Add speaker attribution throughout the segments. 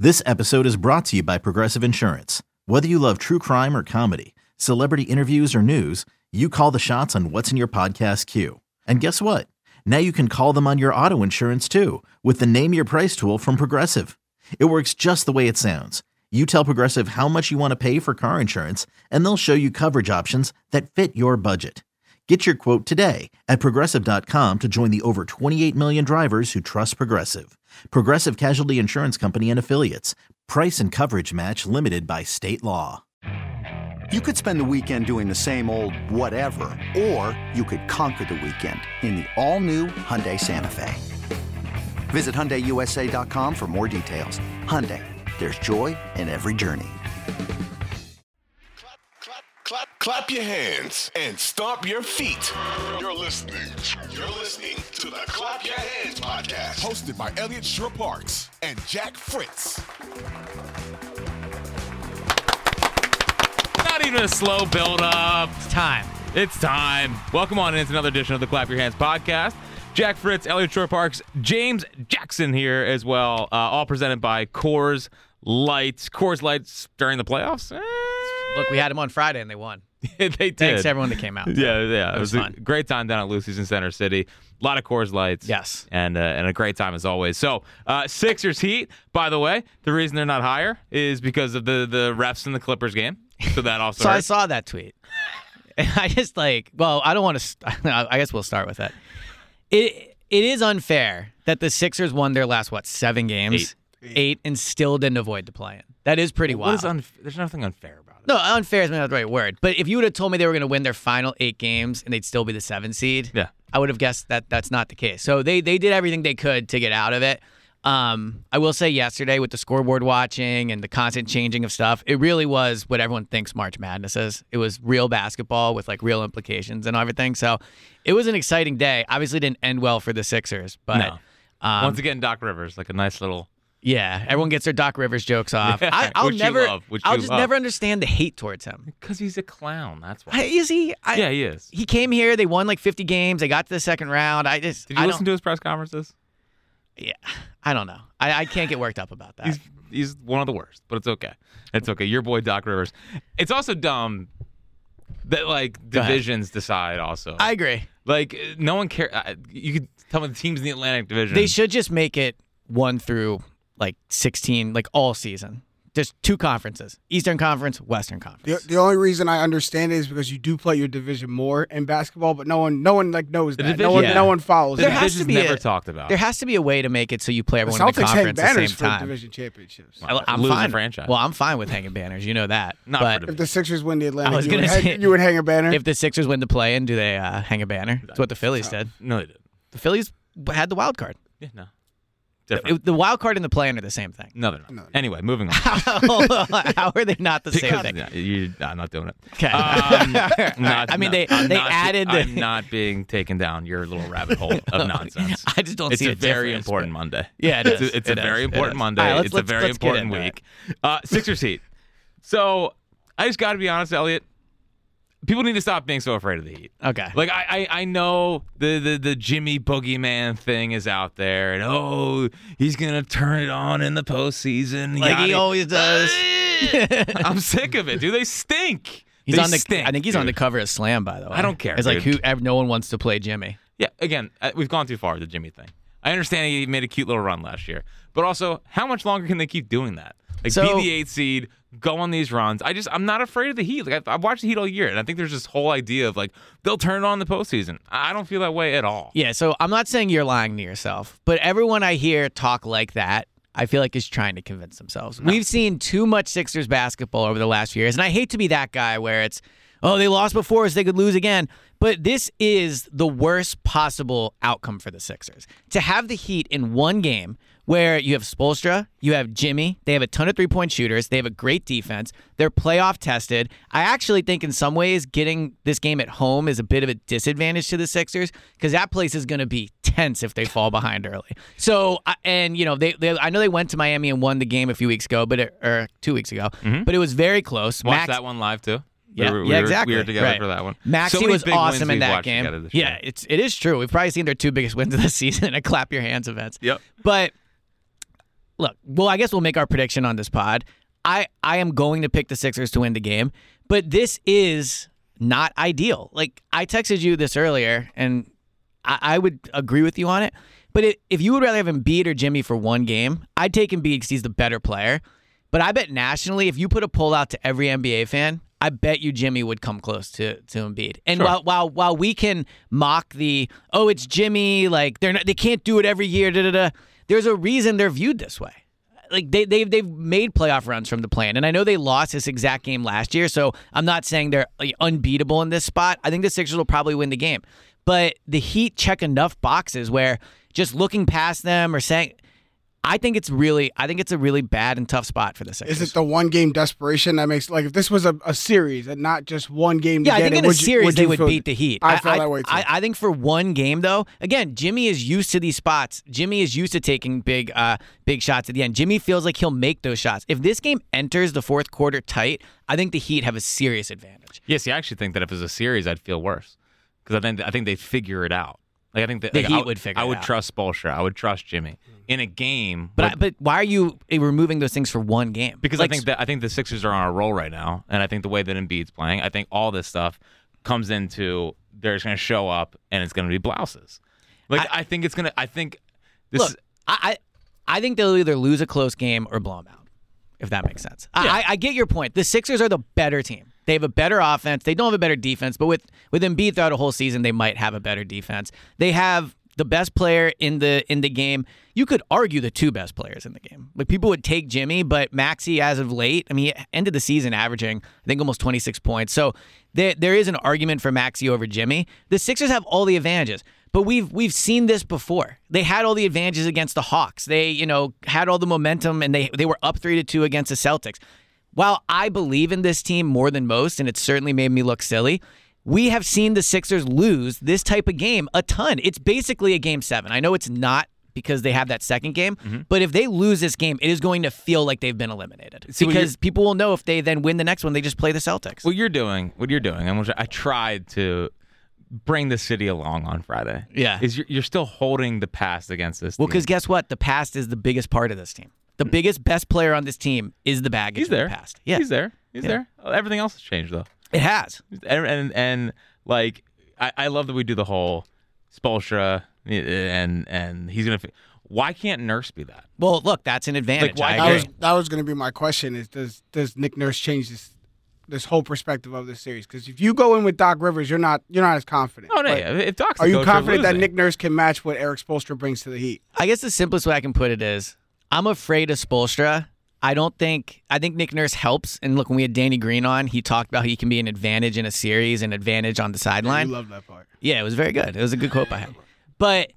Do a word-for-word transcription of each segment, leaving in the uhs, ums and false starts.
Speaker 1: This episode is brought to you by Progressive Insurance. Whether you love true crime or comedy, celebrity interviews or news, you call the shots on what's in your podcast queue. And guess what? Now you can call them on your auto insurance too with the Name Your Price tool from Progressive. It works just the way it sounds. You tell Progressive how much you want to pay for car insurance, and they'll show you coverage options that fit your budget. Get your quote today at Progressive dot com to join the over twenty-eight million drivers who trust Progressive. Progressive Casualty Insurance Company and Affiliates. Price and coverage match limited by state law.
Speaker 2: You could spend the weekend doing the same old whatever, or you could conquer the weekend in the all-new Hyundai Santa Fe. Visit Hyundai U S A dot com for more details. Hyundai, there's joy in every journey.
Speaker 3: Clap, clap your hands and stomp your feet. You're listening. You're listening to the Clap Your Hands podcast, hosted by Elliot Shore-Parks and Jack Fritz.
Speaker 4: Not even a slow build-up. It's time. It's time. Welcome on into another edition of the Clap Your Hands podcast. Jack Fritz, Elliot Shore-Parks, James Jackson here as well. Uh, all presented by Coors Lights. Coors Lights during the playoffs. Eh.
Speaker 5: Look, we had them on Friday and they won.
Speaker 4: They did.
Speaker 5: Thanks to everyone that came out.
Speaker 4: Yeah, yeah. It,
Speaker 5: it
Speaker 4: was,
Speaker 5: was
Speaker 4: a
Speaker 5: fun.
Speaker 4: great time down at Lucy's in Center City. A lot of Coors Lights.
Speaker 5: Yes.
Speaker 4: And uh, and a great time as always. So, uh, Sixers Heat, by the way, the reason they're not higher is because of the, the refs in the Clippers game. So that also
Speaker 5: So
Speaker 4: hurt.
Speaker 5: I saw that tweet. And I just like, well, I don't want to, st- I guess we'll start with that. It It is unfair that the Sixers won their last, what, seven games? Eight. Eight and still didn't avoid the play-in. That is pretty
Speaker 4: What
Speaker 5: wild.
Speaker 4: is unf- There's nothing unfair about it.
Speaker 5: No, unfair is not the right word. But if you would have told me they were going to win their final eight games and they'd still be the seven seed,
Speaker 4: Yeah.
Speaker 5: I would have guessed that that's not the case. So they they did everything they could to get out of it. Um, I will say yesterday with the scoreboard watching and the constant changing of stuff, it really was what everyone thinks March Madness is. It was real basketball with like real implications and everything. So it was an exciting day. Obviously didn't end well for the Sixers, but
Speaker 4: No.
Speaker 5: um,
Speaker 4: Once again, Doc Rivers, like a nice little...
Speaker 5: yeah, everyone gets their Doc Rivers jokes off.
Speaker 4: Yeah,
Speaker 5: I, I'll
Speaker 4: which you
Speaker 5: never,
Speaker 4: love, which
Speaker 5: I'll
Speaker 4: you
Speaker 5: just
Speaker 4: love.
Speaker 5: never understand the hate towards him.
Speaker 4: Because he's a clown, that's why.
Speaker 5: I, is he? I,
Speaker 4: Yeah, he is.
Speaker 5: He came here. They won like fifty games. They got to the second round. I just
Speaker 4: Did you
Speaker 5: I
Speaker 4: listen
Speaker 5: don't,
Speaker 4: to his press conferences?
Speaker 5: Yeah, I don't know. I, I can't get worked up about that.
Speaker 4: He's he's one of the worst, but it's okay. It's okay. Your boy Doc Rivers. It's also dumb that like
Speaker 5: Go ahead.
Speaker 4: divisions decide. Also,
Speaker 5: I agree.
Speaker 4: like no one cares. You could tell me the teams in the Atlantic Division.
Speaker 5: They should just make it one through like sixteen, like all season. Just two conferences: Eastern Conference, Western
Speaker 6: The,
Speaker 5: Conference.
Speaker 6: the only reason I understand it is because you do play your division more in basketball, but no one, no one like knows
Speaker 4: The
Speaker 6: that.
Speaker 4: division-
Speaker 6: no one,
Speaker 5: yeah.
Speaker 6: no one follows
Speaker 4: The
Speaker 5: There
Speaker 6: that.
Speaker 5: has to
Speaker 4: division's
Speaker 5: be
Speaker 4: never
Speaker 5: a-
Speaker 4: talked about.
Speaker 5: There has to be a way to make it so you play
Speaker 6: The
Speaker 5: everyone in the
Speaker 6: Celtics hang
Speaker 5: conference at the
Speaker 6: banners
Speaker 5: same
Speaker 6: for
Speaker 5: time.
Speaker 6: division championships.
Speaker 4: Well,
Speaker 5: I'm
Speaker 4: lose the
Speaker 5: fine.
Speaker 4: franchise.
Speaker 5: Well, I'm fine with hanging banners. You know that.
Speaker 4: Not
Speaker 5: but
Speaker 4: for
Speaker 6: If the Sixers win the
Speaker 5: I
Speaker 6: Atlantic,
Speaker 5: was
Speaker 6: you would,
Speaker 5: gonna
Speaker 6: hang,
Speaker 5: say-
Speaker 6: you would hang a banner.
Speaker 5: if the Sixers win the play-in, do they uh, hang a banner? That's what the Phillies did.
Speaker 4: no, they did.
Speaker 5: The Phillies had the wild card.
Speaker 4: Yeah, no. Different.
Speaker 5: It- the wild card and the play-in are the same thing.
Speaker 4: no, they're not.
Speaker 6: No, no.
Speaker 4: Anyway, moving on.
Speaker 5: How are they not the same
Speaker 4: Because-
Speaker 5: thing?
Speaker 4: yeah, you, I'm not doing it.
Speaker 5: Okay.
Speaker 4: Um, not-
Speaker 5: I mean,
Speaker 4: no,
Speaker 5: they
Speaker 4: I'm
Speaker 5: they
Speaker 4: not-
Speaker 5: added. The,
Speaker 4: I'm not being taken down your little rabbit hole of nonsense.
Speaker 5: I just don't
Speaker 4: It's
Speaker 5: see
Speaker 4: a
Speaker 5: a
Speaker 4: very
Speaker 5: difference,
Speaker 4: important
Speaker 5: but-
Speaker 4: Monday.
Speaker 5: Yeah, it
Speaker 4: it's
Speaker 5: is.
Speaker 4: A, it's
Speaker 5: It
Speaker 4: a
Speaker 5: is.
Speaker 4: very
Speaker 5: It
Speaker 4: important
Speaker 5: is.
Speaker 4: Monday.
Speaker 5: All right, let's-
Speaker 4: it's a
Speaker 5: let's-
Speaker 4: very
Speaker 5: let's get
Speaker 4: important
Speaker 5: into
Speaker 4: week. Uh, Sixers Heat. So I just got to be honest, Elliot. People need to stop being so afraid of the Heat.
Speaker 5: Okay.
Speaker 4: Like I, I, I know the, the the Jimmy Boogeyman thing is out there, and oh, he's gonna turn it on in the postseason,
Speaker 5: Like he
Speaker 4: yada-
Speaker 5: always does.
Speaker 4: I'm sick of it, dude. They stink.
Speaker 5: He's
Speaker 4: They
Speaker 5: on the.
Speaker 4: stink,
Speaker 5: I think he's on the
Speaker 4: dude.
Speaker 5: cover of Slam, by the way.
Speaker 4: I don't care,
Speaker 5: It's like
Speaker 4: dude.
Speaker 5: who? ev- No one wants to play Jimmy.
Speaker 4: Yeah, again, uh, we've gone too far with the Jimmy thing. I understand he made a cute little run last year, but also, how much longer can they keep doing that? Like,
Speaker 5: So-
Speaker 4: be the eighth seed, go on these runs. I just, I'm not afraid of the Heat. Like, I've, I've watched the Heat all year, and I think there's this whole idea of like they'll turn it on in the postseason. I don't feel that way at all.
Speaker 5: Yeah. So I'm not saying you're lying to yourself, but everyone I hear talk like that, I feel like is trying to convince themselves. We've seen too much Sixers basketball over the last few years, and I hate to be that guy where it's, oh, they lost before, so they could lose again. But this is the worst possible outcome for the Sixers. To have the Heat in one game where you have Spoelstra, you have Jimmy, they have a ton of three-point shooters, they have a great defense, they're playoff tested. I actually think in some ways getting this game at home is a bit of a disadvantage to the Sixers because that place is going to be tense if they fall behind early. So, uh, and you know, they, they I know they went to Miami and won the game a few weeks ago, but it, or two weeks ago,
Speaker 4: Mhm.
Speaker 5: but it was very close.
Speaker 4: Watch
Speaker 5: Max,
Speaker 4: that one live too.
Speaker 5: Yeah,
Speaker 4: we were,
Speaker 5: yeah,
Speaker 4: we were,
Speaker 5: exactly.
Speaker 4: We were together
Speaker 5: Right.
Speaker 4: for that one.
Speaker 5: Maxey
Speaker 4: so many
Speaker 5: was
Speaker 4: big
Speaker 5: awesome
Speaker 4: wins
Speaker 5: in
Speaker 4: we've
Speaker 5: that
Speaker 4: watched
Speaker 5: game.
Speaker 4: together this
Speaker 5: Yeah,
Speaker 4: year.
Speaker 5: it's it is true. We've probably seen their two biggest wins of the season at Clap Your Hands events.
Speaker 4: Yep.
Speaker 5: But look, well, I guess we'll make our prediction on this pod. I, I am going to pick the Sixers to win the game, but this is not ideal. Like, I texted you this earlier, and I, I would agree with you on it. But it, if you would rather have Embiid or Jimmy for one game, I'd take Embiid because he's the better player. But I bet nationally, if you put a poll out to every N B A fan, I bet you Jimmy would come close to, to Embiid. And
Speaker 4: Sure.
Speaker 5: while while while we can mock the, oh, it's Jimmy, like they're not, they can't do it every year, da da da. There's a reason they're viewed this way. Like they they've they've made playoff runs from the plan, and I know they lost this exact game last year, so I'm not saying they're like, unbeatable in this spot. I think the Sixers will probably win the game, but the Heat check enough boxes where just looking past them or saying, I think it's really, I think it's a really bad and tough spot for the Sixers.
Speaker 6: Is it the one game desperation that makes, like, if this was a, a series and not just one game? To
Speaker 5: Yeah, I
Speaker 6: get
Speaker 5: think
Speaker 6: it,
Speaker 5: in a
Speaker 6: would you-
Speaker 5: series
Speaker 6: would
Speaker 5: they
Speaker 6: you
Speaker 5: would
Speaker 6: feel-
Speaker 5: beat the Heat.
Speaker 6: I felt that way too.
Speaker 5: I, I think for one game though, again, Jimmy is used to these spots. Jimmy is used to taking big, uh, big shots at the end. Jimmy feels like he'll make those shots. If this game enters the fourth quarter tight, I think the Heat have a serious advantage.
Speaker 4: Yes, I actually think that if it was a series, I'd feel worse because I think I think they figure it out. Like I think that
Speaker 5: The
Speaker 4: like,
Speaker 5: Heat
Speaker 4: I,
Speaker 5: would figure
Speaker 4: I
Speaker 5: it
Speaker 4: would
Speaker 5: out.
Speaker 4: trust Spoelstra. I would trust Jimmy in a game.
Speaker 5: But
Speaker 4: with-
Speaker 5: I, but why are you removing those things for one game?
Speaker 4: Because
Speaker 5: Like,
Speaker 4: I think that I think the Sixers are on a roll right now, and I think the way that Embiid's playing, I think all this stuff comes into they're just going to show up and it's going to be blouses. Like I, I think it's going to. I think this.
Speaker 5: Look, I, I I think they'll either lose a close game or blow them out, if that makes sense.
Speaker 4: Yeah.
Speaker 5: I, I get your point. The Sixers are the better team. They have a better offense. They don't have a better defense, but with with Embiid throughout a whole season, they might have a better defense. They have the best player in the in the game. You could argue the two best players in the game. Like people would take Jimmy, but Maxey, as of late, I mean, he ended the season averaging I think almost twenty-six points. So there there is an argument for Maxey over Jimmy. The Sixers have all the advantages. But we've we've seen this before. They had all the advantages against the Hawks. They, you know, had all the momentum, and they they were up three to two against the Celtics. While I believe in this team more than most, and it certainly made me look silly, we have seen the Sixers lose this type of game a ton. It's basically a game seven. I know it's not because they have that second game,
Speaker 4: Mm-hmm.
Speaker 5: but if they lose this game, it is going to feel like they've been eliminated.
Speaker 4: See, what
Speaker 5: because
Speaker 4: you're-
Speaker 5: people will know if they then win the next one, they just play the Celtics.
Speaker 4: what you're doing, what you're doing, and which I tried to bring the city along on Friday.
Speaker 5: Yeah.
Speaker 4: is you're, you're still holding the past against this.
Speaker 5: Well,
Speaker 4: team.
Speaker 5: because guess what? The past is the biggest part of this team. The biggest, best player on this team is the baggage
Speaker 4: he's
Speaker 5: of the
Speaker 4: there.
Speaker 5: past. Yeah,
Speaker 4: he's there. He's
Speaker 5: Yeah.
Speaker 4: there. Everything else has changed though.
Speaker 5: It has.
Speaker 4: And and, and like I, I love that we do the whole Spoelstra and and he's gonna. fi- Why can't Nurse be that?
Speaker 5: Well, look, that's an advantage.
Speaker 4: why
Speaker 5: I
Speaker 6: That
Speaker 5: agree.
Speaker 6: was that was going to be my question: is does does Nick Nurse change this this whole perspective of this series? Because if you go in with Doc Rivers, you're not you're not as confident.
Speaker 4: Oh no!
Speaker 6: But
Speaker 4: Yeah. If Doc's the
Speaker 6: Are you
Speaker 4: coach, they're
Speaker 6: confident that
Speaker 4: losing.
Speaker 6: Nick Nurse can match what Eric Spoelstra brings to the Heat?
Speaker 5: I guess the simplest way I can put it is I'm afraid of Spoelstra. I don't think I think Nick Nurse helps. And look, when we had Danny Green on, he talked about how he can be an advantage in a series, an advantage on the
Speaker 6: I
Speaker 5: sideline.
Speaker 6: love that part.
Speaker 5: Yeah, it was very good. It was a good quote by him. But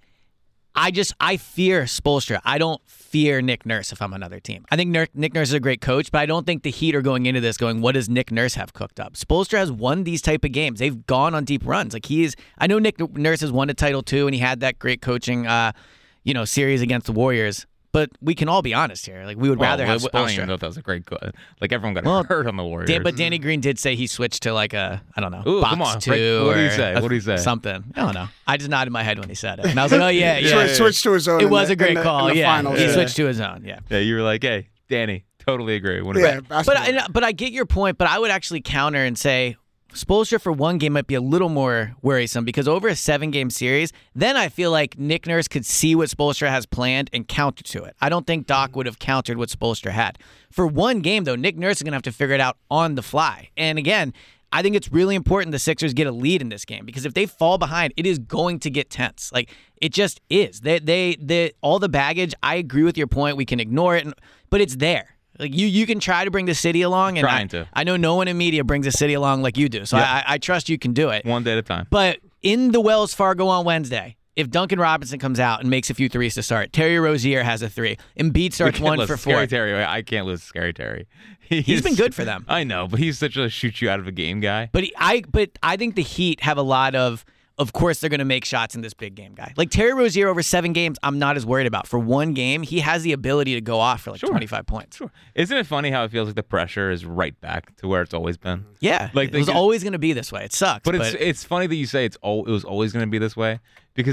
Speaker 5: I just I fear Spoelstra. I don't fear Nick Nurse if I'm another team. I think Nick, Nick Nurse is a great coach, but I don't think the Heat are going into this going, what does Nick Nurse have cooked up? Spoelstra has won these type of games. They've gone on deep runs. Like he is. I know Nick Nurse has won a title too, and he had that great coaching, uh, you know, series against the Warriors. But we can all be honest here. Like we would
Speaker 4: Well,
Speaker 5: rather have
Speaker 4: I don't even know
Speaker 5: Spoelstra.
Speaker 4: if that was a great good. Like everyone got
Speaker 5: Well,
Speaker 4: hurt on the Warriors.
Speaker 5: Dan, but Danny Green did say he switched to like a I don't know
Speaker 4: Ooh,
Speaker 5: box
Speaker 4: come on,
Speaker 5: two.
Speaker 4: break- what did he
Speaker 5: or
Speaker 4: say?
Speaker 5: a-
Speaker 4: What did he say?
Speaker 5: Something. I don't know. I just nodded my head when he said it, and I was like, oh yeah, yeah.
Speaker 6: Switch, switch to his own.
Speaker 5: It
Speaker 6: in
Speaker 5: was
Speaker 6: the-
Speaker 5: a great
Speaker 6: in the-
Speaker 5: call.
Speaker 6: in the
Speaker 5: Yeah,
Speaker 6: finals.
Speaker 5: he
Speaker 6: Yeah.
Speaker 5: switched to his own. Yeah,
Speaker 4: yeah, you were like, hey, Danny, totally agree. What
Speaker 6: Yeah,
Speaker 4: about
Speaker 5: but
Speaker 6: basketball.
Speaker 5: I, but I get your point. But I would actually counter and say Spoelstra for one game might be a little more worrisome because over a seven-game series, then I feel like Nick Nurse could see what Spoelstra has planned and counter to it. I don't think Doc would have countered what Spoelstra had. For one game, though, Nick Nurse is going to have to figure it out on the fly. And again, I think it's really important the Sixers get a lead in this game because if they fall behind, it is going to get tense. Like it just is. They, they, they, all the baggage. I agree with your point. We can ignore it, but it's there. Like you, you can try to bring the city along, and
Speaker 4: Trying
Speaker 5: I,
Speaker 4: to.
Speaker 5: I know no one in media brings the city along like you do, so
Speaker 4: Yeah.
Speaker 5: I, I trust you can do it.
Speaker 4: one day at a time?
Speaker 5: But in the Wells Fargo on Wednesday, if Duncan Robinson comes out and makes a few threes to start, Terry Rozier has a three, Embiid starts
Speaker 4: We can't
Speaker 5: one
Speaker 4: lose
Speaker 5: for
Speaker 4: Scary
Speaker 5: four.
Speaker 4: Terry, I can't lose Scary Terry.
Speaker 5: He's
Speaker 4: is-
Speaker 5: been good for them.
Speaker 4: I know, but he's such a shoot you out of a game guy.
Speaker 5: But he, I, but I think the Heat have a lot of. Of course, they're going to make shots in this big game guy. Like Terry Rozier over seven games, I'm not as worried about. For one game, he has the ability to go off for like
Speaker 4: Sure.
Speaker 5: twenty-five points.
Speaker 4: Sure. Isn't it funny how it feels like the pressure is right back to where it's always been?
Speaker 5: Yeah,
Speaker 4: Like
Speaker 5: it
Speaker 4: they
Speaker 5: was
Speaker 4: get-
Speaker 5: always going to be this way. It sucks,
Speaker 4: But it's it's funny that you say it's all it was always going to be this way because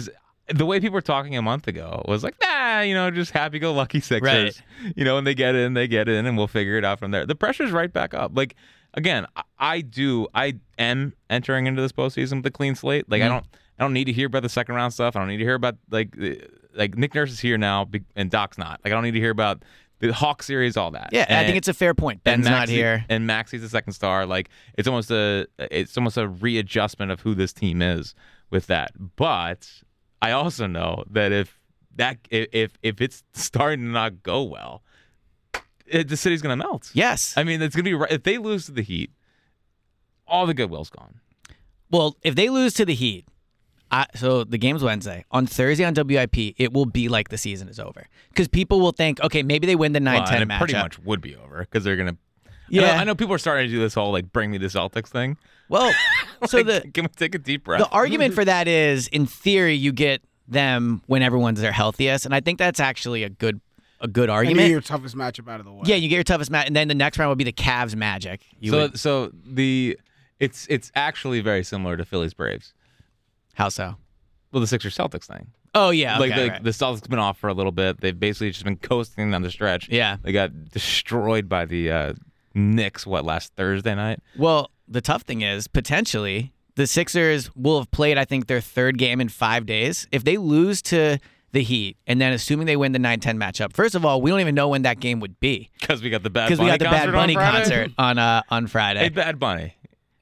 Speaker 4: the way people were talking a month ago was like, nah, you know, just happy-go-lucky Sixers. Right. You know, when they get in, they get in, and we'll figure it out from there. The pressure's right back up. Like, again, I, I do, I am entering into this postseason with a clean slate. Like, mm-hmm. I don't, I don't need to hear about the second round stuff. I don't need to hear about like, like Nick Nurse is here now, and Doc's not. Like, I don't need to hear about the Hawk series, all that.
Speaker 5: Yeah,
Speaker 4: and,
Speaker 5: I think it's a fair point. Ben's
Speaker 4: Maxey,
Speaker 5: not here,
Speaker 4: and Maxey's the second star. Like, it's almost a, it's almost a readjustment of who this team is with that. But I also know that if that if if it's starting to not go well, it, the city's gonna melt.
Speaker 5: Yes,
Speaker 4: I mean it's gonna be right. If they lose to the Heat, all the goodwill's gone.
Speaker 5: Well, if they lose to the Heat, I, so the game's Wednesday. On Thursday on W I P, it will be like the season is over because people will think, okay, maybe they win the nine ten
Speaker 4: well,
Speaker 5: matchup.
Speaker 4: Pretty much would be over because they're gonna.
Speaker 5: Yeah,
Speaker 4: I know, I know people are starting to do this whole like bring me the Celtics thing.
Speaker 5: Well, so
Speaker 4: like,
Speaker 5: the
Speaker 4: can we take a deep breath?
Speaker 5: The argument for that is, in theory, you get them when everyone's their healthiest, and I think that's actually a good a good argument.
Speaker 6: And you get your toughest matchup out of the way.
Speaker 5: Yeah, you get your toughest match, and then the next round would be the Cavs Magic. You
Speaker 4: so
Speaker 5: would,
Speaker 4: so the it's it's actually very similar to Phillies Braves.
Speaker 5: How so?
Speaker 4: Well, the Sixers Celtics thing.
Speaker 5: Oh yeah, okay,
Speaker 4: like the,
Speaker 5: right.
Speaker 4: the Celtics been off for a little bit. They've basically just been coasting down the stretch.
Speaker 5: Yeah,
Speaker 4: they got destroyed by the uh, Knicks. What last Thursday night?
Speaker 5: Well, the tough thing is potentially the Sixers will have played, I think, their third game in five days. If they lose to the Heat, and then assuming they win the nine ten matchup, first of all, we don't even know when that game would be
Speaker 4: because we got the Bad
Speaker 5: because we got the Bad Bunny
Speaker 4: on
Speaker 5: concert on uh, on Friday.
Speaker 4: Hey, Bad Bunny.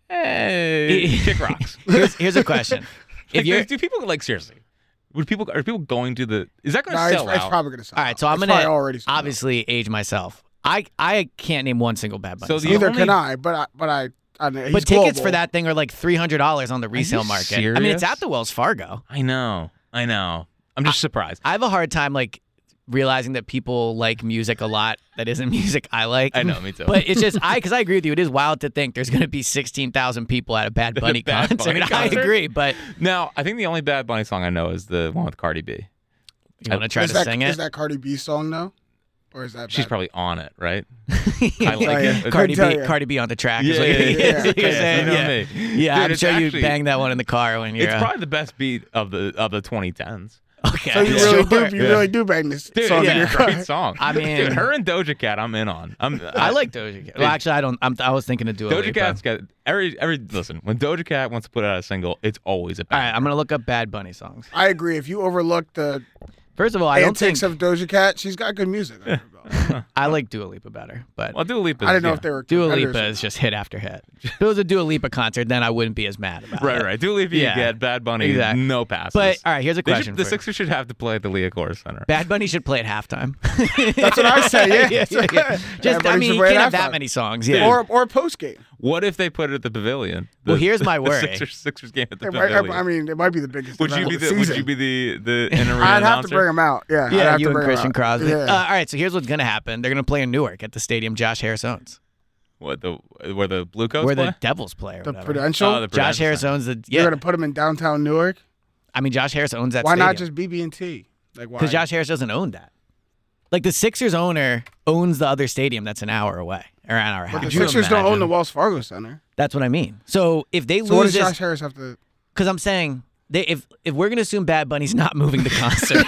Speaker 4: Hey, kick rocks.
Speaker 5: Here's, here's a question.
Speaker 4: If
Speaker 5: If you're,
Speaker 4: do people like seriously? Would people are people going to the? Is that going to
Speaker 6: No,
Speaker 4: sell
Speaker 6: it's, it's
Speaker 4: out?
Speaker 6: probably going to sell
Speaker 5: all right, so
Speaker 6: out.
Speaker 5: I'm
Speaker 6: It's
Speaker 5: gonna
Speaker 6: probably already sold out.
Speaker 5: obviously age myself. I I can't name one single Bad Bunny
Speaker 4: So
Speaker 5: song.
Speaker 4: the
Speaker 6: Neither
Speaker 4: only-
Speaker 6: can I, but I, but I, I know, he's
Speaker 5: But tickets
Speaker 6: global.
Speaker 5: for that thing are like three hundred dollars on the resale
Speaker 4: you
Speaker 5: market. I mean, it's
Speaker 4: serious?
Speaker 5: at the Wells Fargo.
Speaker 4: I know, I know. I'm just surprised.
Speaker 5: I have a hard time like realizing that people like music a lot that isn't music I like.
Speaker 4: I know, me too.
Speaker 5: But it's just I because I agree with you. It is wild to think there's going to be sixteen thousand people at a Bad Bunny
Speaker 4: Bad
Speaker 5: concert.
Speaker 4: Bunny
Speaker 5: I
Speaker 4: concert?
Speaker 5: agree, but
Speaker 4: Now, I think the only Bad Bunny song I know is the one with Cardi B.
Speaker 5: you want to try
Speaker 6: is
Speaker 5: to
Speaker 6: that,
Speaker 5: sing
Speaker 6: Is
Speaker 5: it?
Speaker 6: that Cardi B song though, or is that?
Speaker 4: She's
Speaker 6: bad?
Speaker 4: probably on it, right? I like
Speaker 6: Yeah.
Speaker 4: it.
Speaker 5: Cardi
Speaker 6: tell
Speaker 5: B,
Speaker 6: ya.
Speaker 5: Cardi B on the track.
Speaker 4: Yeah,
Speaker 5: is what
Speaker 4: yeah,
Speaker 5: you're-
Speaker 4: yeah,
Speaker 5: is what
Speaker 6: yeah.
Speaker 5: you're
Speaker 6: Yeah,
Speaker 5: saying.
Speaker 4: you know
Speaker 5: yeah,
Speaker 4: me.
Speaker 5: yeah
Speaker 4: Dude,
Speaker 5: I'm
Speaker 4: it's
Speaker 5: sure you
Speaker 4: actually-
Speaker 5: bang that one in the car when you're.
Speaker 4: It's
Speaker 5: uh,
Speaker 4: probably the best beat of the of the twenty tens.
Speaker 5: okay.
Speaker 6: So you
Speaker 5: sure.
Speaker 6: really do, you
Speaker 4: Yeah.
Speaker 6: really do bang this
Speaker 4: Dude,
Speaker 6: song
Speaker 4: yeah,
Speaker 6: in your
Speaker 4: great
Speaker 6: car.
Speaker 4: song.
Speaker 5: I mean-
Speaker 4: Dude, her and Doja Cat, I'm in on. I'm.
Speaker 5: I like Doja Cat. Well, actually, I don't. I'm, I was thinking of Dua
Speaker 4: Doja
Speaker 5: Lipa.
Speaker 4: Cat's got every every. Listen, when Doja Cat wants to put out a single, it's always a
Speaker 5: All
Speaker 4: banger.
Speaker 5: right, I'm gonna look up Bad Bunny songs.
Speaker 6: I agree. If you overlook the
Speaker 5: First of all, I don't think
Speaker 6: antics of Doja Cat, she's got good music. under her belt.
Speaker 5: I like Dua Lipa better, but
Speaker 4: Well, Dua Lipa.
Speaker 6: I didn't know
Speaker 4: yeah.
Speaker 6: if they were
Speaker 5: Dua
Speaker 6: competitors
Speaker 5: Lipa
Speaker 6: or
Speaker 5: is
Speaker 6: not.
Speaker 5: just hit after hit. If it was a Dua Lipa concert, then I wouldn't be as mad about
Speaker 4: Right,
Speaker 5: it.
Speaker 4: right. Dua Lipa,
Speaker 5: Yeah.
Speaker 4: you get Bad Bunny,
Speaker 5: Exactly.
Speaker 4: no passes.
Speaker 5: But all right, here's a
Speaker 4: They
Speaker 5: question.
Speaker 4: should, the
Speaker 5: for you.
Speaker 4: Sixers should have to play at the Leah Center.
Speaker 5: Bad Bunny should play at halftime.
Speaker 6: That's what I say. Yeah,
Speaker 5: yeah, yeah, yeah. Just,
Speaker 6: Bunny
Speaker 5: I mean,
Speaker 6: should
Speaker 5: you
Speaker 6: play
Speaker 5: can't
Speaker 6: at
Speaker 5: have that
Speaker 6: halftime.
Speaker 5: many songs. Yeah.
Speaker 6: or or post game.
Speaker 4: What if they put it at the Pavilion? The,
Speaker 5: Well, here's my
Speaker 4: the
Speaker 5: worry.
Speaker 4: Sixers, Sixers game at the
Speaker 6: It might-
Speaker 4: Pavilion.
Speaker 6: I mean, it might be the biggest.
Speaker 4: would you
Speaker 6: event
Speaker 4: be
Speaker 6: of
Speaker 4: the,
Speaker 6: the
Speaker 4: Would
Speaker 6: season.
Speaker 4: you be the the in arena
Speaker 6: I'd have
Speaker 4: announcer?
Speaker 6: to bring him out. Yeah, I'd
Speaker 5: yeah,
Speaker 6: have
Speaker 5: you
Speaker 6: to
Speaker 5: and
Speaker 6: bring him
Speaker 5: Christian
Speaker 6: out.
Speaker 5: Crosby.
Speaker 6: Yeah.
Speaker 5: Uh, all right, so here's what's gonna happen. They're gonna play in Newark at the stadium Josh Harris owns,
Speaker 4: What the where the Blue Coats
Speaker 5: where
Speaker 4: play?
Speaker 5: the Devils play. Or
Speaker 6: the
Speaker 5: whatever.
Speaker 6: Prudential.
Speaker 4: Oh, the
Speaker 5: Josh
Speaker 4: Prudential
Speaker 5: Harris
Speaker 4: Center.
Speaker 5: owns the.
Speaker 6: You're
Speaker 5: Yeah,
Speaker 6: gonna put him in downtown Newark.
Speaker 5: I mean, Josh Harris owns that.
Speaker 6: Why not
Speaker 5: stadium.
Speaker 6: just B B and T? Like why?
Speaker 5: Because Josh Harris doesn't own that. Like the Sixers owner owns the other stadium that's an hour away or an hour and a
Speaker 6: But
Speaker 5: half.
Speaker 6: the
Speaker 4: you
Speaker 6: Sixers don't own
Speaker 4: imagine?
Speaker 6: the Wells Fargo Center.
Speaker 5: That's what I mean. So if they
Speaker 6: So what
Speaker 5: lose
Speaker 6: does
Speaker 5: this,
Speaker 6: Josh Harris have to?
Speaker 5: because I'm saying they, if if we're gonna assume Bad Bunny's not moving the concert,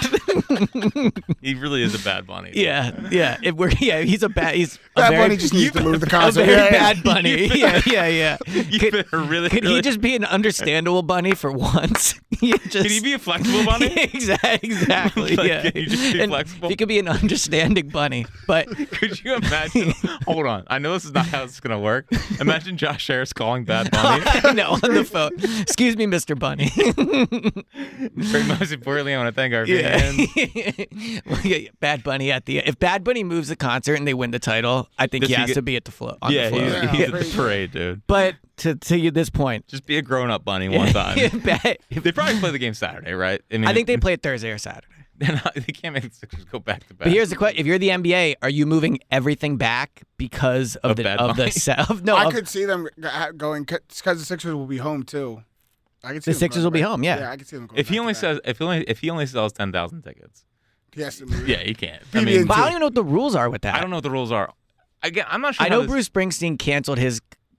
Speaker 4: He really is a Bad Bunny.
Speaker 5: yeah, yeah. If we're yeah, he's a bad. He's a
Speaker 6: Bad
Speaker 5: very,
Speaker 6: Bunny just needs to move the
Speaker 5: a
Speaker 6: concert.
Speaker 5: very
Speaker 6: Yeah, yeah.
Speaker 5: bad bunny. Yeah, yeah, yeah.
Speaker 4: You
Speaker 5: Could,
Speaker 4: better really,
Speaker 5: could
Speaker 4: really,
Speaker 5: he just be an understandable bunny for once? He just,
Speaker 4: Can he be a flexible bunny?
Speaker 5: exactly, exactly.
Speaker 4: Like,
Speaker 5: yeah.
Speaker 4: can he just be
Speaker 5: And
Speaker 4: flexible?
Speaker 5: He could be an understanding bunny, but
Speaker 4: Could you imagine? Hold on. I know this is not how it's going to work. Imagine Josh Harris calling Bad Bunny.
Speaker 5: I know on the phone. Excuse me, Mister Bunny.
Speaker 4: Very most importantly, I want to thank our
Speaker 5: Yeah.
Speaker 4: fans.
Speaker 5: Well, yeah, Bad Bunny at the if Bad Bunny moves the concert and they win the title, I think
Speaker 4: Does
Speaker 5: he
Speaker 4: he
Speaker 5: has
Speaker 4: get-
Speaker 5: to be at the float. On
Speaker 4: Yeah,
Speaker 5: the float.
Speaker 4: he's,
Speaker 6: Yeah,
Speaker 4: he's at
Speaker 6: pretty
Speaker 4: the parade, dude.
Speaker 5: But to to you this point,
Speaker 4: Just be a grown-up bunny one time.
Speaker 5: Bad-
Speaker 4: They probably play the game Saturday, right? I mean,
Speaker 5: I think they play it Thursday or Saturday.
Speaker 4: they're not- they can't make the Sixers go back to back.
Speaker 5: But here's the question: if you're the N B A, are you moving everything back because of,
Speaker 4: Of
Speaker 5: the
Speaker 4: Bad
Speaker 5: of the
Speaker 4: Bunny?
Speaker 5: set? Of, no,
Speaker 6: I
Speaker 5: of-
Speaker 6: could see them g- going because the Sixers will be home too. I could see
Speaker 5: The
Speaker 6: them
Speaker 5: Sixers
Speaker 6: going
Speaker 5: will be
Speaker 6: back-
Speaker 5: home, yeah.
Speaker 6: Yeah, I could see them. Going
Speaker 4: if he
Speaker 6: back
Speaker 4: only
Speaker 6: to back.
Speaker 4: says if he only if he only sells ten thousand tickets,
Speaker 6: he has to move.
Speaker 4: yeah, he can't.
Speaker 6: B
Speaker 4: I
Speaker 6: B
Speaker 4: mean,
Speaker 6: and
Speaker 5: but I
Speaker 6: T.
Speaker 5: don't even know what the rules are with that.
Speaker 4: I don't know what the rules are. Again, I'm not sure.
Speaker 5: I
Speaker 4: how
Speaker 5: know
Speaker 4: this-
Speaker 5: Bruce Springsteen canceled his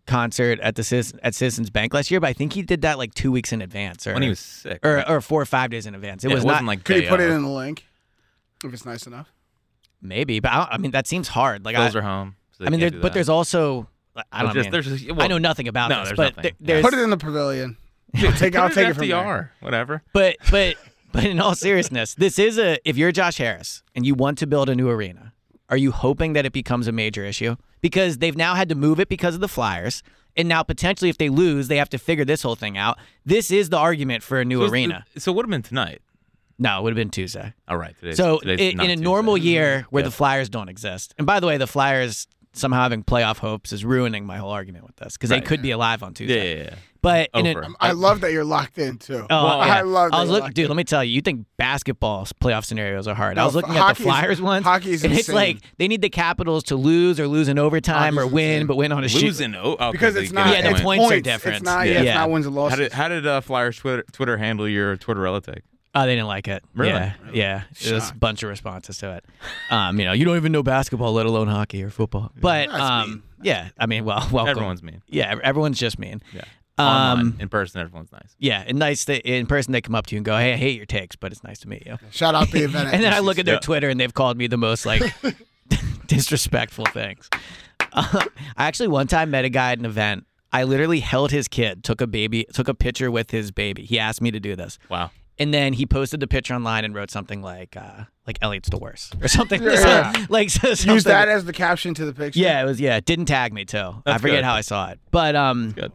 Speaker 5: concert at the Citizen, at Citizens Bank last year, but I think he did that like two weeks in advance, or
Speaker 4: When he was sick.
Speaker 5: or,
Speaker 4: right?
Speaker 5: or four or five days in advance. It
Speaker 4: Yeah,
Speaker 5: was
Speaker 4: it wasn't
Speaker 5: not
Speaker 4: like
Speaker 6: Could
Speaker 4: day
Speaker 6: you put
Speaker 4: of.
Speaker 6: it in the link if it's nice enough?
Speaker 5: maybe, but I, I mean that seems hard. Like
Speaker 4: Bills
Speaker 5: I,
Speaker 4: are home. So they
Speaker 5: I mean,
Speaker 4: can't
Speaker 5: there,
Speaker 4: do
Speaker 5: but
Speaker 4: that.
Speaker 5: there's also I
Speaker 4: Well,
Speaker 5: don't
Speaker 4: just-
Speaker 5: mean,
Speaker 4: there's just-
Speaker 5: I
Speaker 4: well,
Speaker 5: know nothing about
Speaker 4: no,
Speaker 5: this,
Speaker 4: there's
Speaker 5: but
Speaker 4: nothing.
Speaker 5: there-
Speaker 4: Yeah.
Speaker 5: there's
Speaker 6: Put it in the pavilion. I'll take, I'll
Speaker 4: Put it
Speaker 6: take
Speaker 4: in
Speaker 6: it from
Speaker 4: F D R,
Speaker 6: there.
Speaker 4: whatever.
Speaker 5: But but but in all seriousness, this is a if you're Josh Harris and you want to build a new arena, are you hoping that it becomes a major issue? Because they've now had to move it because of the Flyers, and now potentially if they lose, they have to figure this whole thing out. This is the argument for a new
Speaker 4: So it's-
Speaker 5: arena.
Speaker 4: So it would have been tonight.
Speaker 5: No, it would have been Tuesday.
Speaker 4: All right. Today's,
Speaker 5: So
Speaker 4: today's
Speaker 5: in,
Speaker 4: not
Speaker 5: in a
Speaker 4: Tuesday.
Speaker 5: normal year where
Speaker 4: Yeah.
Speaker 5: the Flyers don't exist, and by the way, the Flyers somehow having playoff hopes is ruining my whole argument with this because
Speaker 4: Right.
Speaker 5: they could be alive on
Speaker 4: Yeah,
Speaker 5: Tuesday.
Speaker 4: yeah, yeah.
Speaker 5: But in
Speaker 4: Over.
Speaker 5: a,
Speaker 6: I love that you're locked in too.
Speaker 5: Oh,
Speaker 4: Well,
Speaker 5: yeah.
Speaker 6: I love that
Speaker 5: I was
Speaker 6: you're
Speaker 5: looking,
Speaker 6: locked
Speaker 5: dude.
Speaker 6: in.
Speaker 5: Let me tell you, you think basketball playoff scenarios are hard? I
Speaker 6: No,
Speaker 5: was looking at the
Speaker 6: hockey's-
Speaker 5: Flyers ones,
Speaker 6: hockey's
Speaker 5: and it's
Speaker 6: insane.
Speaker 5: like they need the Capitals to lose or lose in overtime or
Speaker 6: Hockey's
Speaker 5: win,
Speaker 6: insane.
Speaker 5: but win on a shoot.
Speaker 4: Losing. Oh, okay,
Speaker 6: because
Speaker 4: so
Speaker 6: it's
Speaker 4: you
Speaker 6: not.
Speaker 4: get
Speaker 5: Yeah,
Speaker 4: a
Speaker 5: their
Speaker 6: it's
Speaker 4: point.
Speaker 5: points are
Speaker 6: It's
Speaker 5: different.
Speaker 6: not.
Speaker 5: Yeah.
Speaker 6: Yeah, it's
Speaker 5: Yeah.
Speaker 6: not wins and
Speaker 4: How
Speaker 6: losses.
Speaker 4: did how did uh, Flyers Twitter, Twitter handle your Twitterella take?
Speaker 5: Oh, they didn't like it.
Speaker 4: Really?
Speaker 5: Yeah, yeah. There's a
Speaker 6: Shocked.
Speaker 5: bunch of responses to it. Um, you know, you don't even know basketball, let alone hockey or football. But
Speaker 6: That's
Speaker 5: um,
Speaker 6: mean.
Speaker 5: yeah, I mean, well, welcome.
Speaker 4: Everyone's mean.
Speaker 5: Yeah, ev- everyone's just mean.
Speaker 4: Yeah.
Speaker 5: Um,
Speaker 4: Online, in person, everyone's nice.
Speaker 5: Yeah, and nice that in person they come up to you and go, "Hey, I hate your takes, but it's nice to meet you."
Speaker 6: Shout out the event.
Speaker 5: And then I look at their
Speaker 4: Yeah.
Speaker 5: Twitter and they've called me the most like disrespectful things. Uh, I actually one time met a guy at an event. I literally held his kid, took a baby, took a picture with his baby. He asked me to do this.
Speaker 4: Wow.
Speaker 5: And then he posted the picture online and wrote something like, uh, like Elliot's the worst or something.
Speaker 6: Yeah.
Speaker 5: So, like so
Speaker 6: Use
Speaker 5: something-
Speaker 6: that as the caption to the picture.
Speaker 5: Yeah, it was. Yeah, it didn't tag me too. I
Speaker 4: That's
Speaker 5: forget
Speaker 4: good.
Speaker 5: how I saw it, but um,
Speaker 4: Good.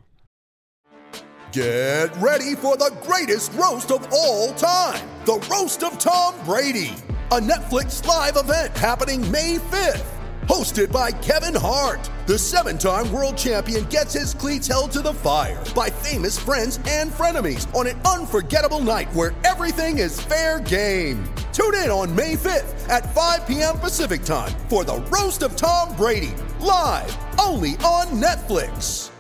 Speaker 7: Get ready for the greatest roast of all time, the Roast of Tom Brady, a Netflix live event happening May fifth. Hosted by Kevin Hart, the seven-time world champion gets his cleats held to the fire by famous friends and frenemies on an unforgettable night where everything is fair game. Tune in on May fifth at five p.m. Pacific time for the Roast of Tom Brady, live only on Netflix.